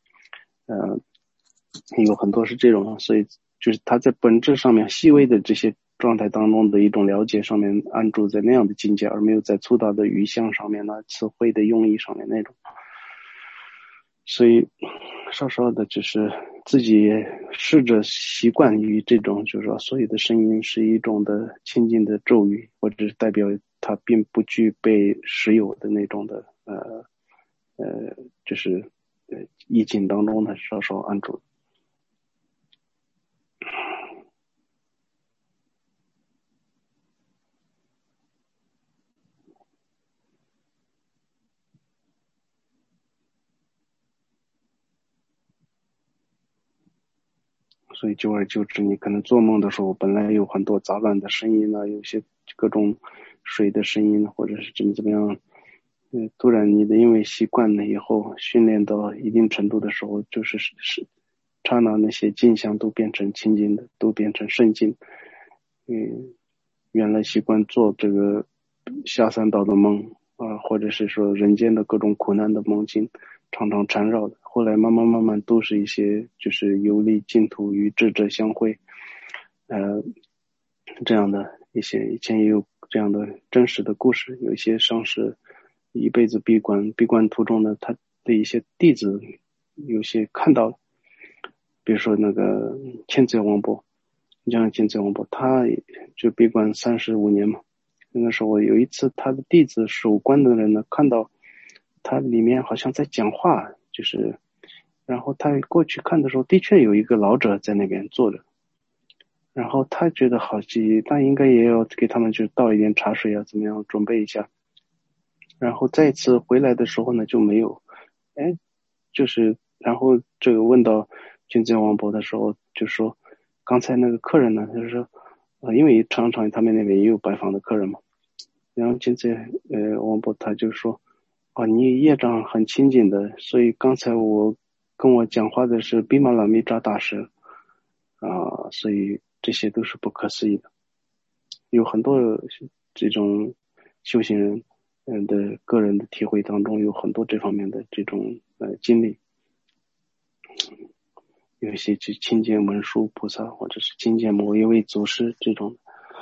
有很多是这种，所以就是他在本质上面细微的这些状态当中的一种了解上面安住在那样的境界，而没有在粗大的语象上面呢，词汇的用意上面那种。所以稍稍的就是自己试着习惯于这种，就是说所有的声音是一种的清净的咒语，或者是代表它并不具备实有的那种的就是意境当中呢稍稍安住。所以久而久之，你可能做梦的时候本来有很多杂乱的声音啊，有些各种水的声音，或者是怎么样，突然你的因为习惯了以后，训练到一定程度的时候，就是刹那那些镜像都变成清净的，都变成圣境。原来习惯做这个下三道的梦或者是说人间的各种苦难的梦境，常常缠绕的，后来慢慢都是一些就是游历净土与智者相会这样的一些，以前也有这样的真实的故事。有一些上师一辈子闭关途中呢，他的一些弟子有些看到了，比如说那个千贼王波，你像千贼王波，他就闭关35年嘛。那时候有一次他的弟子守关的人呢，看到他里面好像在讲话，就是然后他过去看的时候，的确有一个老者在那边坐着，然后他觉得好奇，他应该也要给他们就倒一点茶水啊，怎么样准备一下。然后再次回来的时候呢，就没有，就是然后这个问到君贼王伯的时候，就说刚才那个客人呢，就是说因为常常他们那边也有拜访的客人嘛，然后君贼王伯他就说你业障很清净的，所以刚才跟我讲话的是毗麻拉密扎大师所以这些都是不可思议的。有很多这种修行人的个人的体会当中，有很多这方面的这种经历。有一些去亲近文殊菩萨，或者是亲近某一位祖师这种。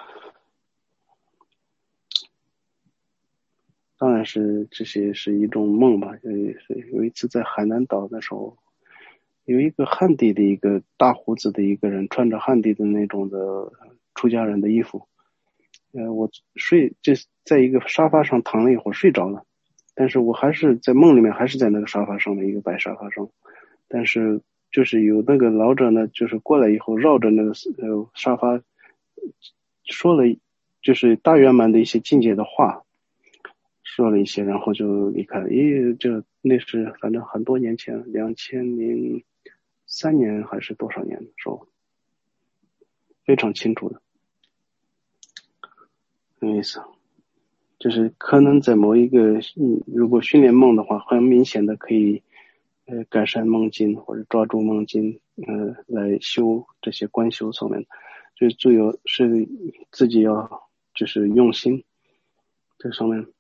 当然是这些是一种梦吧。有一次在海南岛的时候，有一个汉地的一个大胡子的一个人，穿着汉地的那种的出家人的衣服。我就在一个沙发上躺了一会儿睡着了，但是我还是在梦里面还是在那个沙发上的一个白沙发上，但是就是有那个老者呢，就是过来以后绕着那个沙发说了就是大圆满的一些境界的话，说了一些，然后就离开了。那是反正很多年前，2003年还是多少年的时候，非常清楚的，有意思。 就是可能在某一个如果训练梦的话，很明显的可以改善梦境或者抓住梦境来修这些观修上面，就最有是自己要就是用心这上面。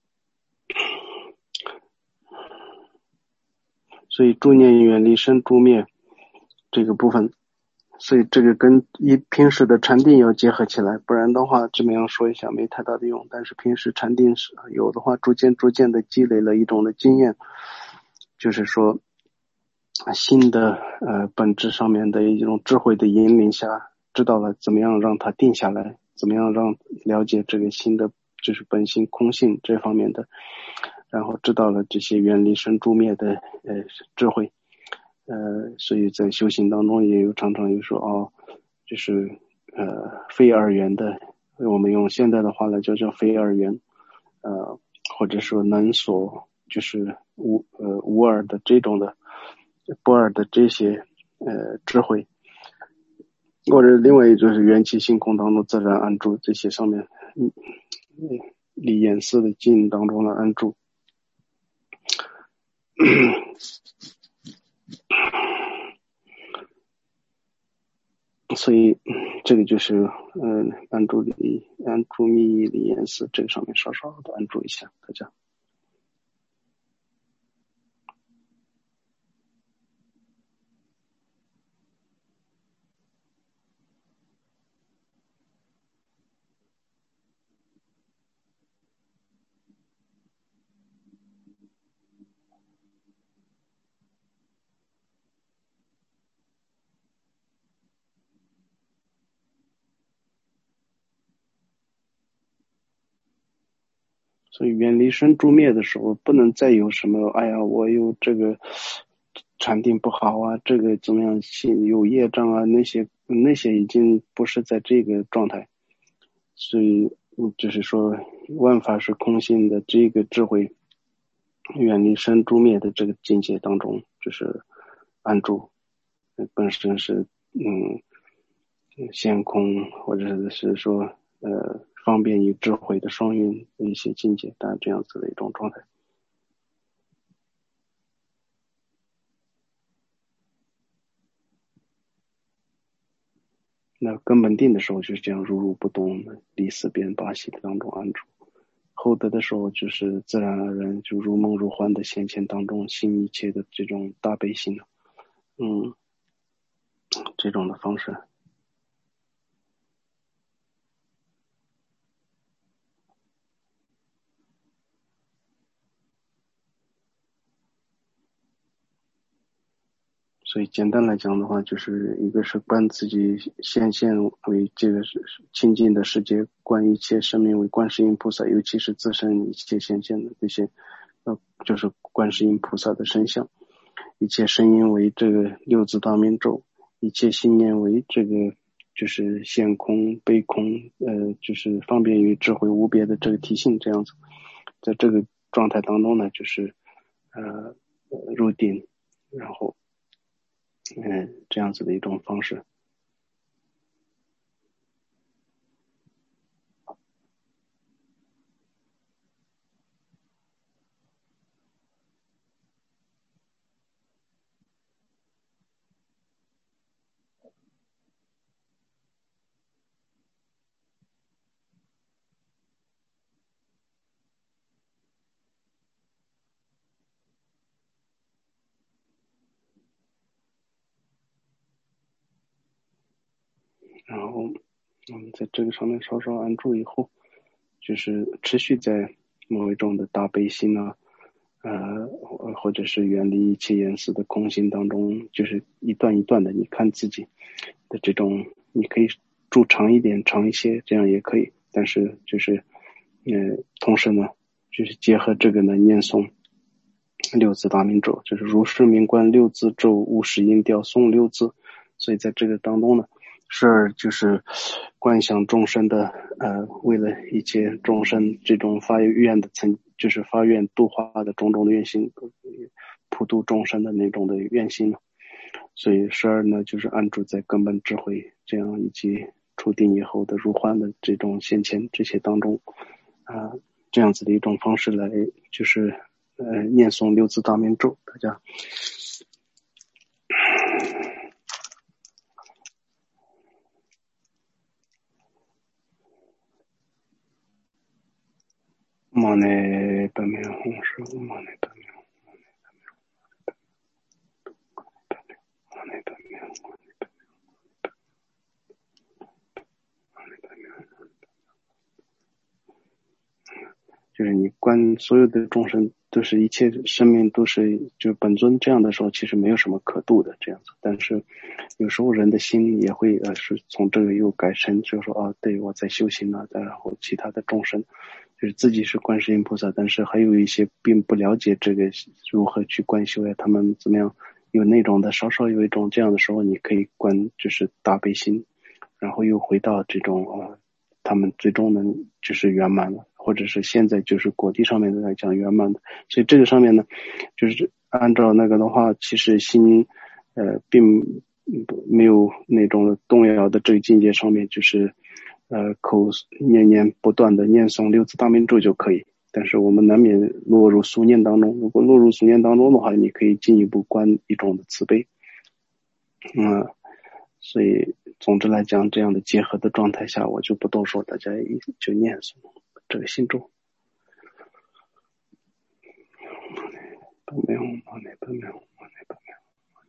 所以助念远离生助灭这个部分，所以这个跟平时的禅定要结合起来，不然的话这么样说一下没太大的用。但是平时禅定是有的话，逐渐的积累了一种的经验，就是说心的本质上面的一种智慧的引领下，知道了怎么样让它定下来，怎么样让了解这个心的就是本性空性这方面的，然后知道了这些远离生诸灭的智慧，所以在修行当中也有常常有说就是非二元的，我们用现代的话来叫非二元，或者说能所就是无二的这种的不二的这些智慧，或者另外就是缘起性空当中自然安住这些上面离眼识的境当中的安住。所以这个就是安住密离眼识这个上面稍稍的安住一下大家。所以远离生诸灭的时候，不能再有什么哎呀我有这个禅定不好啊，这个怎么样有业障啊，那些已经不是在这个状态。所以就是说万法是空性的这个智慧，远离生诸灭的这个境界当中，就是安住，本身是现空，或者是说方便与智慧的双运的一些境界，当然这样子的一种状态。那根本定的时候就是这样如如不动的离四边八系的当中安住，后得的时候就是自然而然就如梦如幻的显现当中心一切的这种大悲心这种的方式。所以简单来讲的话，就是一个是观自己现为这个是清净的世界，观一切生命为观世音菩萨，尤其是自身一切现的这些就是观世音菩萨的身相，一切声音为这个六字大明咒，一切信念为这个就是现空悲空就是方便于智慧无别的这个体性，这样子在这个状态当中呢，就是入定，然后这样子的一种方式。然后我们在这个上面稍稍安住以后，就是持续在某一种的大悲心或者是远离一切颜色的空心当中，就是一段一段的你看自己的这种，你可以住长一点长一些，这样也可以，但是就是同时呢就是结合这个呢念诵六字大明咒，就是如是明观六字咒，无始音调诵六字。所以在这个当中呢，时而就是观想众生的为了一切众生这种发愿的就是发愿度化的种种的愿心，普度众生的那种的愿心。所以时而呢就是安住在根本智慧这样以及出定以后的如幻的这种现前这些当中这样子的一种方式来，就是念诵六字大明咒，大家。马内本名红是马内本名，马内本名，马内本名，就是你观所有的众生都是一切生命都是就本尊这样的时候，其实没有什么可度的这样子。但是有时候人的心也会是从这个又改成就是说啊，对我在修行啊，然后其他的众生。就是自己是观世音菩萨，但是还有一些并不了解这个如何去观修呀，他们怎么样有那种的，稍稍有一种这样的时候，你可以观就是大悲心，然后又回到这种他们最终能就是圆满了，或者是现在就是果地上面的来讲圆满的，所以这个上面呢，就是按照那个的话，其实心并没有那种动摇的这个境界上面，就是口念念不断的念诵六字大明咒就可以。但是我们难免落入俗念当中，如果落入俗念当中的话，你可以进一步观一种的慈悲。所以总之来讲，这样的结合的状态下，我就不多说，大家就念诵这个心咒。本名，我那本名，我那本名。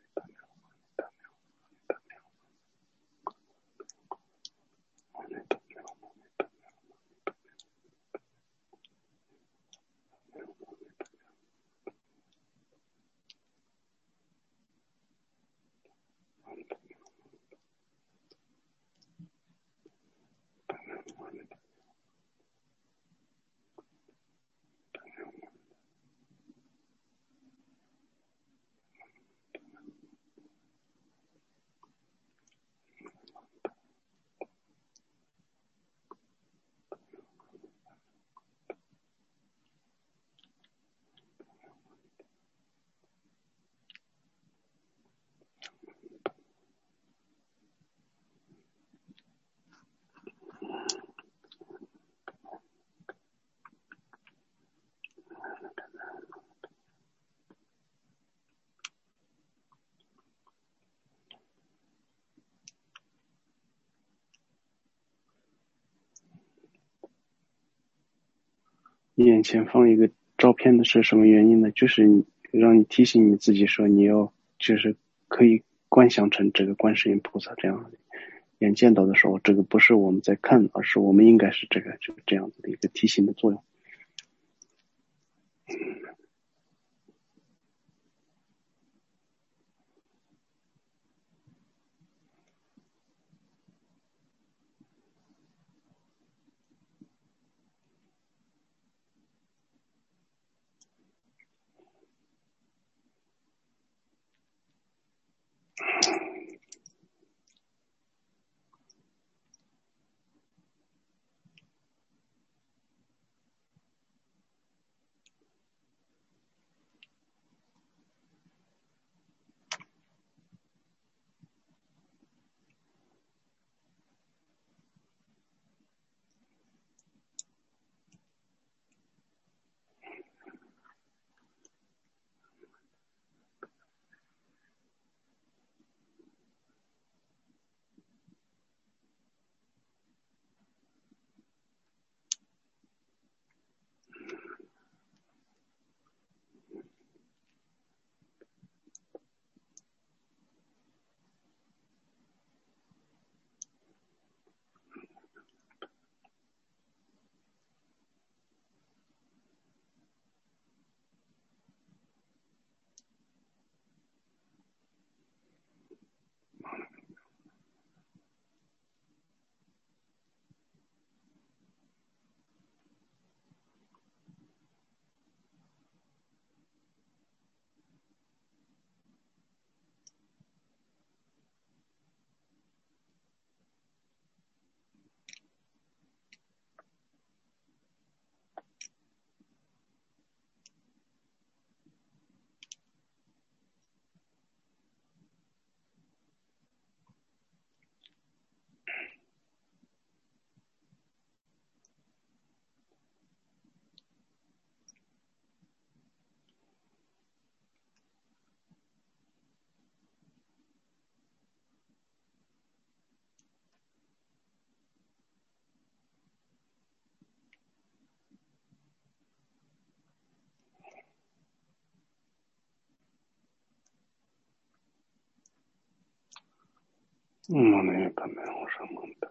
眼前放一个照片的是什么原因呢？就是让你提醒你自己说，你要就是可以观想成这个观世音菩萨这样的。眼见到的时候，这个不是我们在看，而是我们应该是这个，就这样子的一个提醒的作用。 那个没有什么的。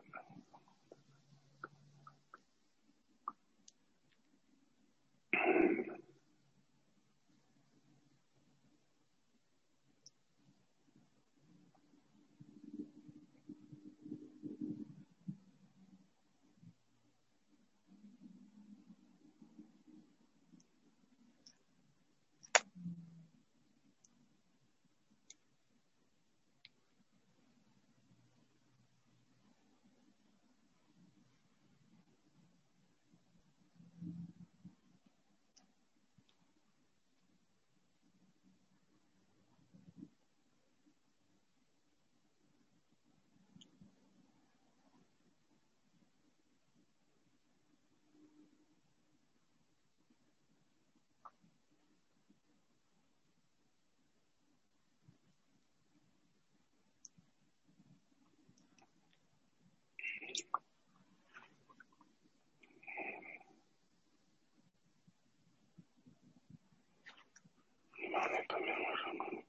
那个没有什么。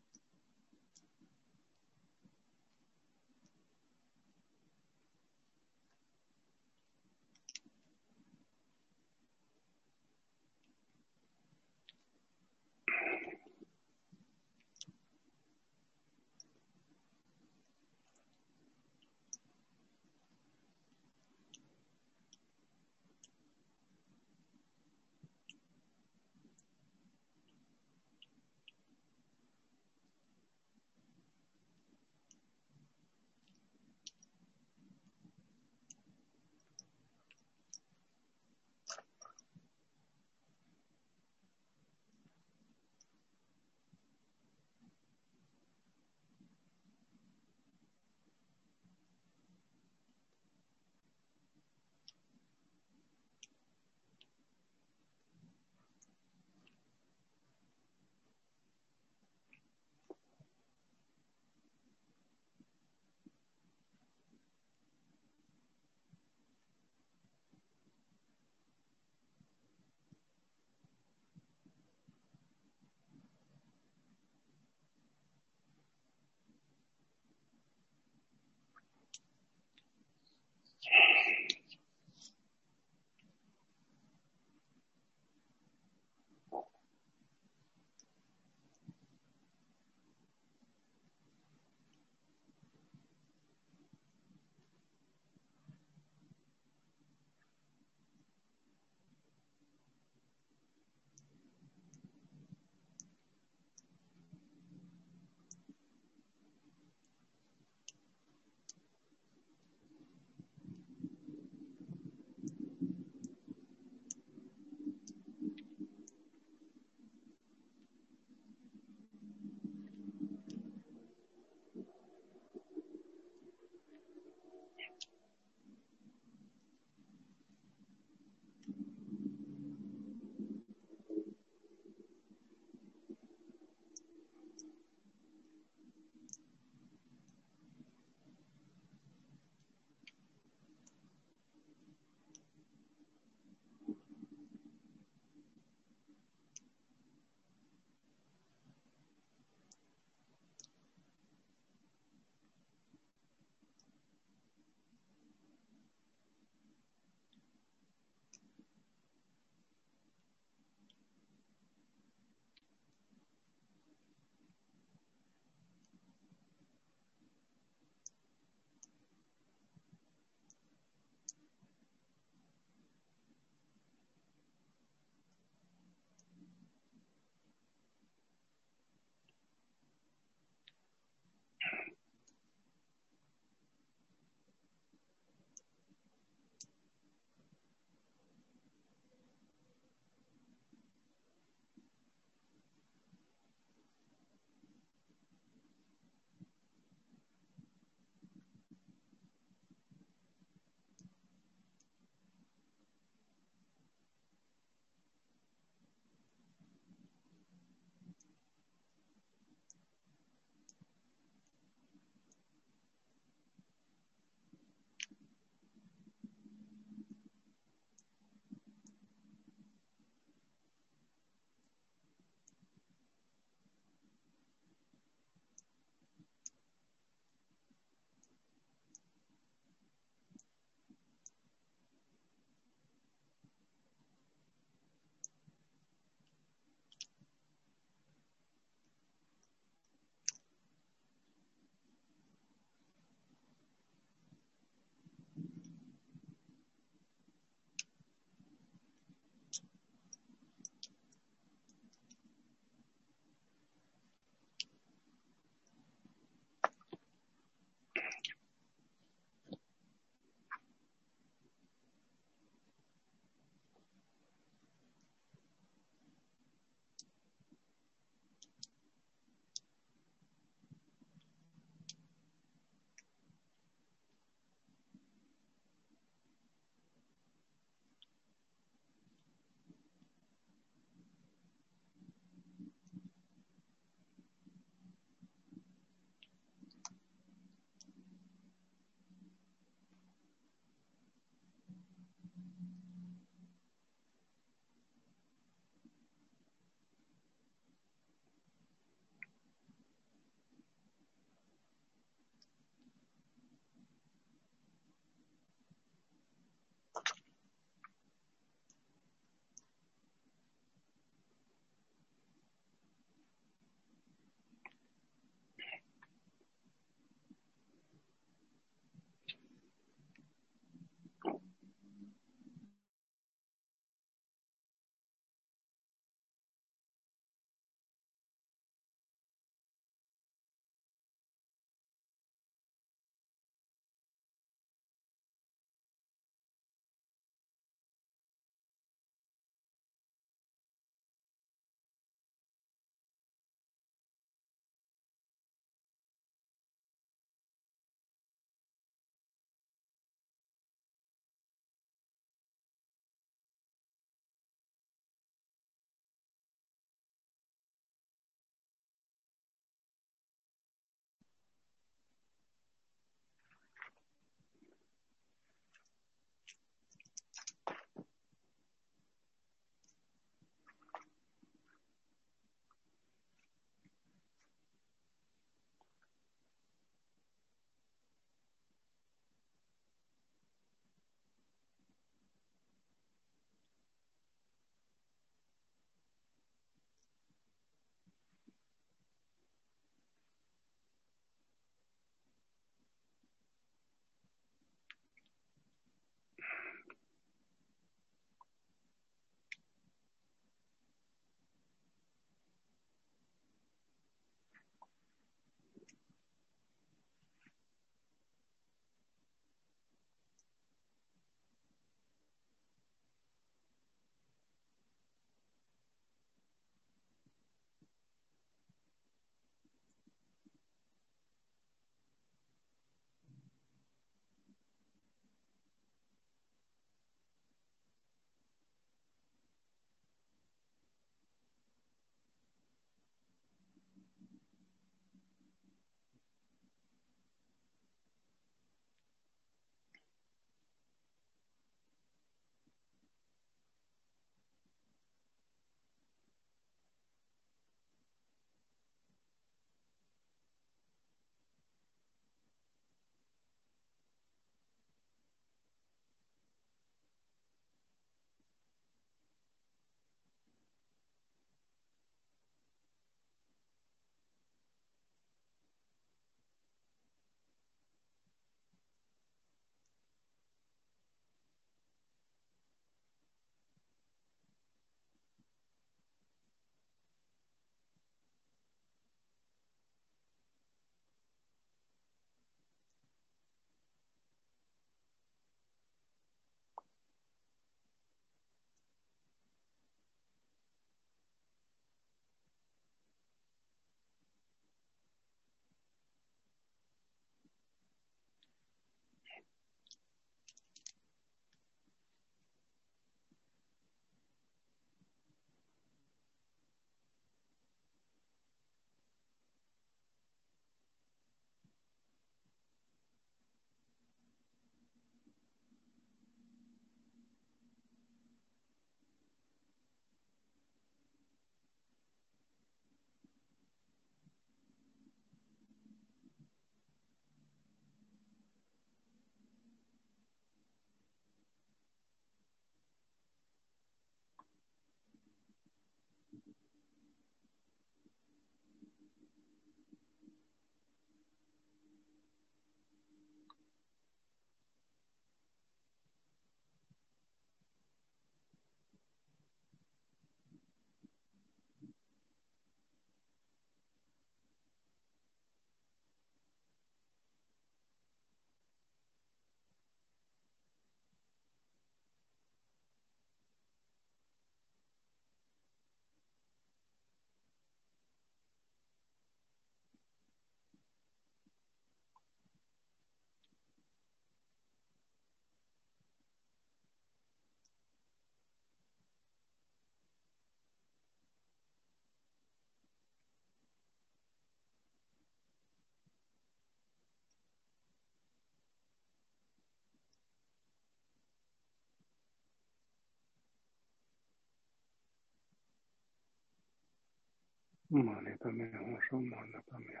玛尼的面红手，玛尼的面，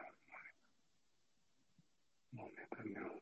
玛尼的面红。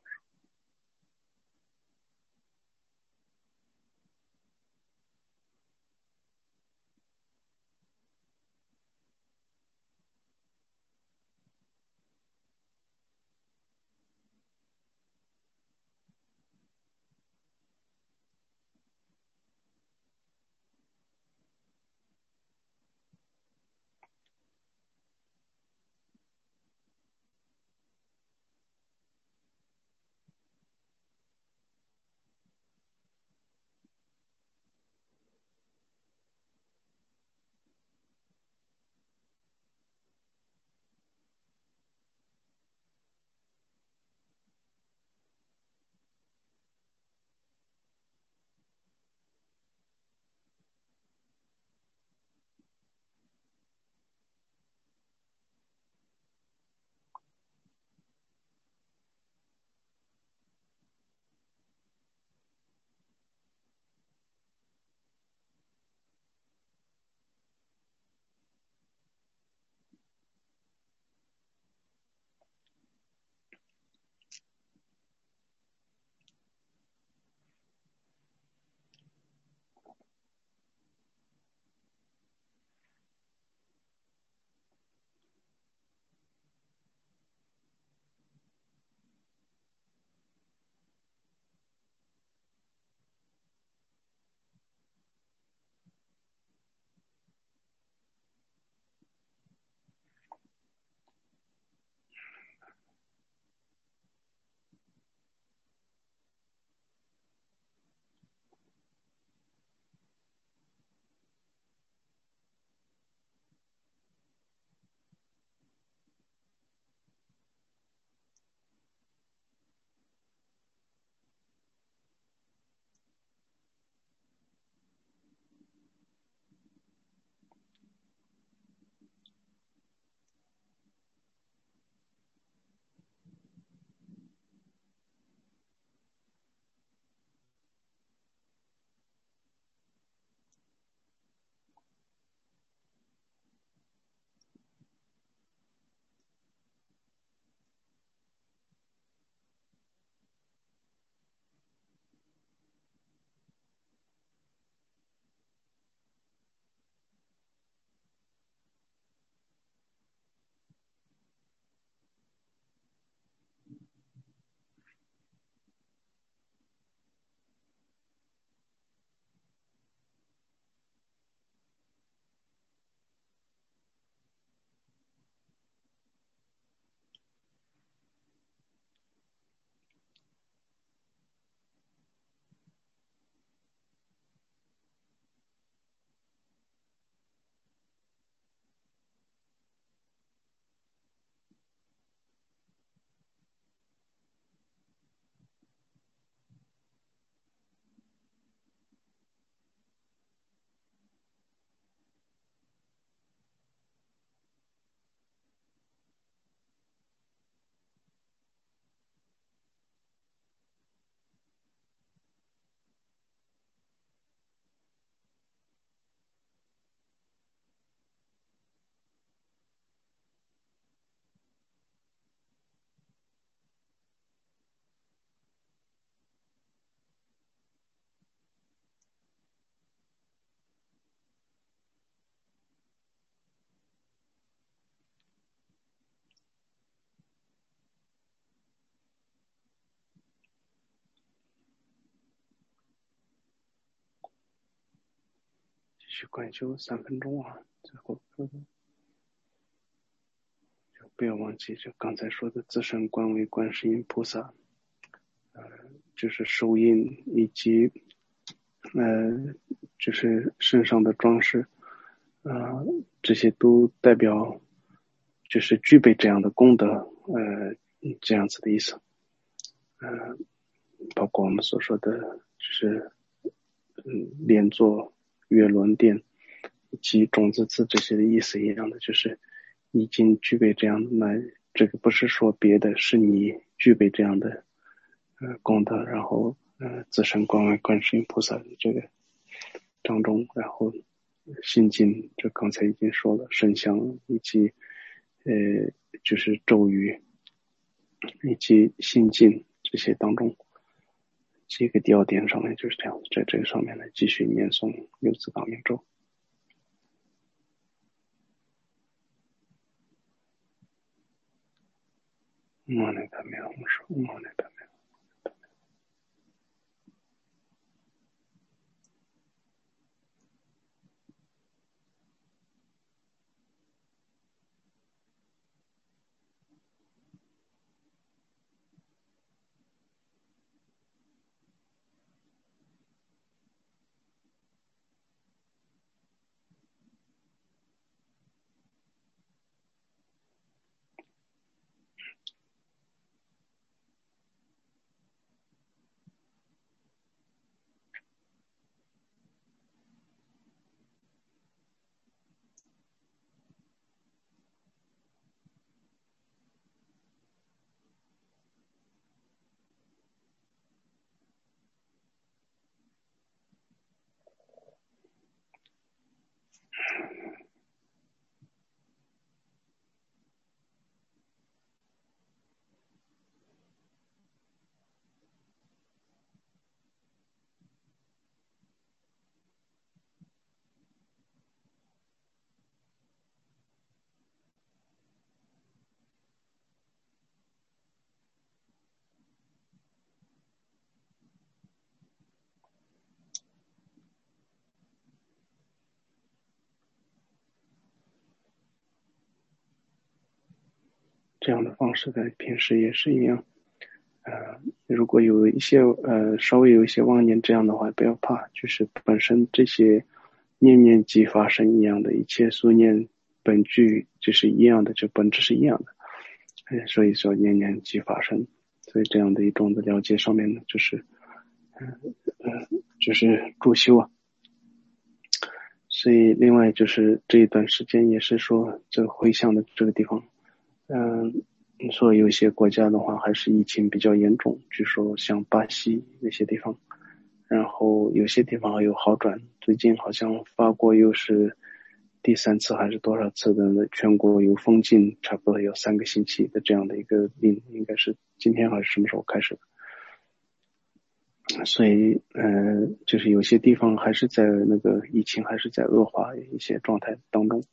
继续观修3分钟啊，最后说的就不要忘记，就刚才说的自身观为观世音菩萨，就是手印以及就是身上的装饰，这些都代表就是具备这样的功德，这样子的意思，包括我们所说的，就是连坐、月轮殿以及种子字这些的意思一样的，就是已经具备这样的，那这个不是说别的，是你具备这样的功德，然后自身观为观世音菩萨的这个当中，然后心经，这刚才已经说了，圣像以及就是咒语以及心经这些当中，这个调点上面就是这样，在这个上面呢继续念诵六字大明咒。阿弥陀佛，阿弥陀佛。这样的方式在平时也是一样。如果有一些稍微有一些妄念这样的话，不要怕，就是本身这些念念即发生一样的，一切所念本具就是一样的，就本质是一样的。所以说念念即发生，所以这样的一种的了解上面呢，就是就是助修啊。所以另外就是这一段时间也是说这个回向的这个地方，你说有些国家的话还是疫情比较严重，据说像巴西那些地方，然后有些地方还有好转，最近好像法国又是第3次还是多少次的全国有封禁，差不多有3个星期的这样的一个令，应该是今天还是什么时候开始的。所以就是有些地方还是在那个疫情还是在恶化一些状态当中。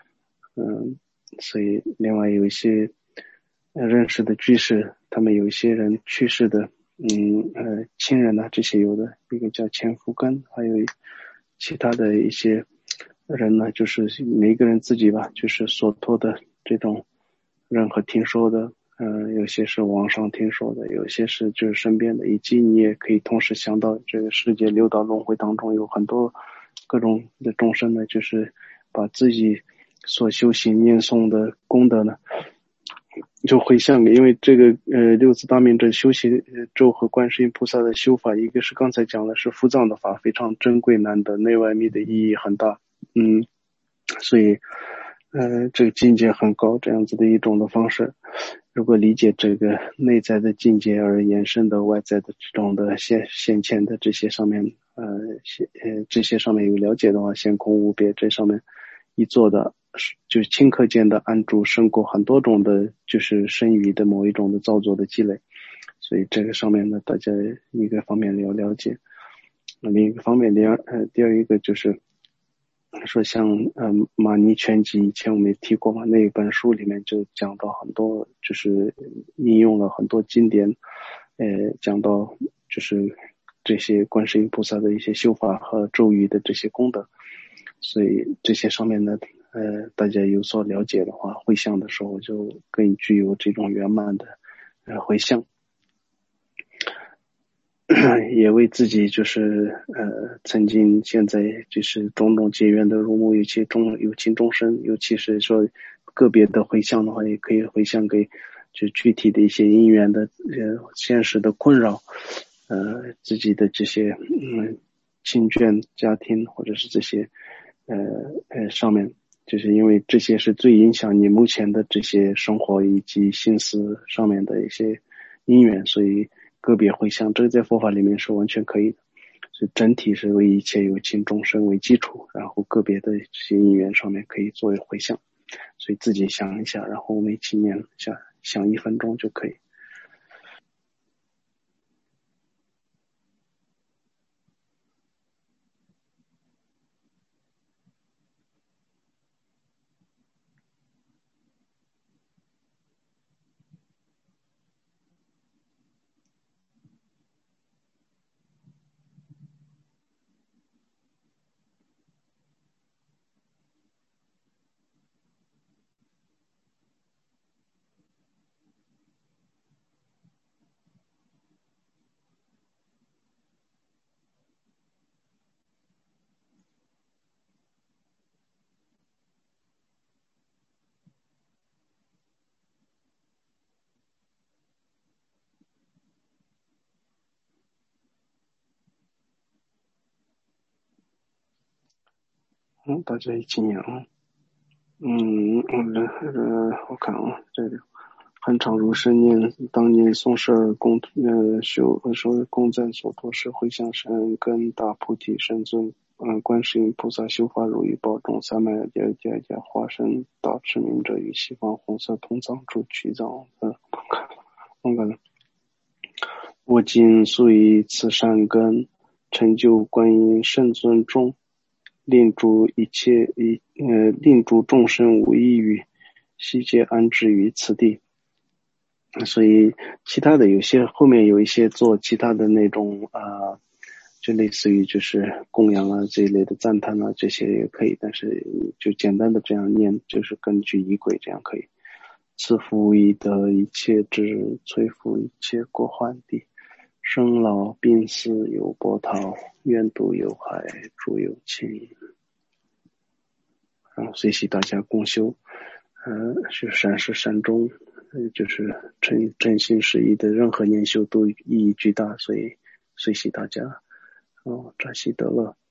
所以另外有一些认识的居士，他们有一些人去世的亲人呢，这些有的一个叫前夫根，还有其他的一些人呢，就是每一个人自己吧，就是所托的这种任何听说的，有些是网上听说的，有些是就是身边的，以及你也可以同时想到这个世界六道轮回当中有很多各种的众生呢，就是把自己所修行念诵的功德呢就回向给，因为这个六字大明咒修行咒和观世音菩萨的修法，一个是刚才讲的是伏藏的法，非常珍贵难得，内外密的意义很大，所以这个境界很高，这样子的一种的方式，如果理解这个内在的境界而延伸的外在的这种的现前的这些上面这些上面有了解的话，现空无别，这上面一做的就是顷刻间的安住胜过很多种的就是身语的某一种的造作的积累，所以这个上面呢大家一个方面要了解，另一个方面第二一个就是说像马尼全集以前我们也提过嘛，那一本书里面就讲到很多，就是引用了很多经典，讲到就是这些观世音菩萨的一些修法和咒语的这些功德，所以这些上面呢大家有所了解的话，回向的时候就更具有这种圆满的回向。也为自己就是曾经现在就是种种结缘的如母有情众生，尤其是说个别的回向的话，也可以回向给就具体的一些因缘的现实的困扰，自己的这些亲眷家庭或者是这些上面，就是因为这些是最影响你目前的这些生活以及心思上面的一些因缘，所以个别回向，这个在佛法里面是完全可以的。 所以整体是为一切有情众生为基础，然后个别的这些因缘上面可以作为回向。所以自己想一下，然后每期念想1分钟就可以。大家一起念啊。我看啊，这里汉常如是念：当年宋舍尔说公赞所托是回向神跟大菩提神尊，观世音菩萨修法如意宝中三昧家化身大持明者于西方红色通藏处取藏的。我今素以此善根成就观音圣尊中，令诸众生无异于悉皆安置于此地。所以其他的后面有一些做其他的那种就类似于就是供养啊这一类的赞叹啊，这些也可以，但是就简单的这样念，就是根据仪轨这样可以。赐福以得一切智，摧伏一切过患地，生老病死有波涛，愿度有害诸有情。然后随喜大家共修，是善始善终，就是真心实意的任何念修都意义巨大，所以随喜大家，扎西德勒。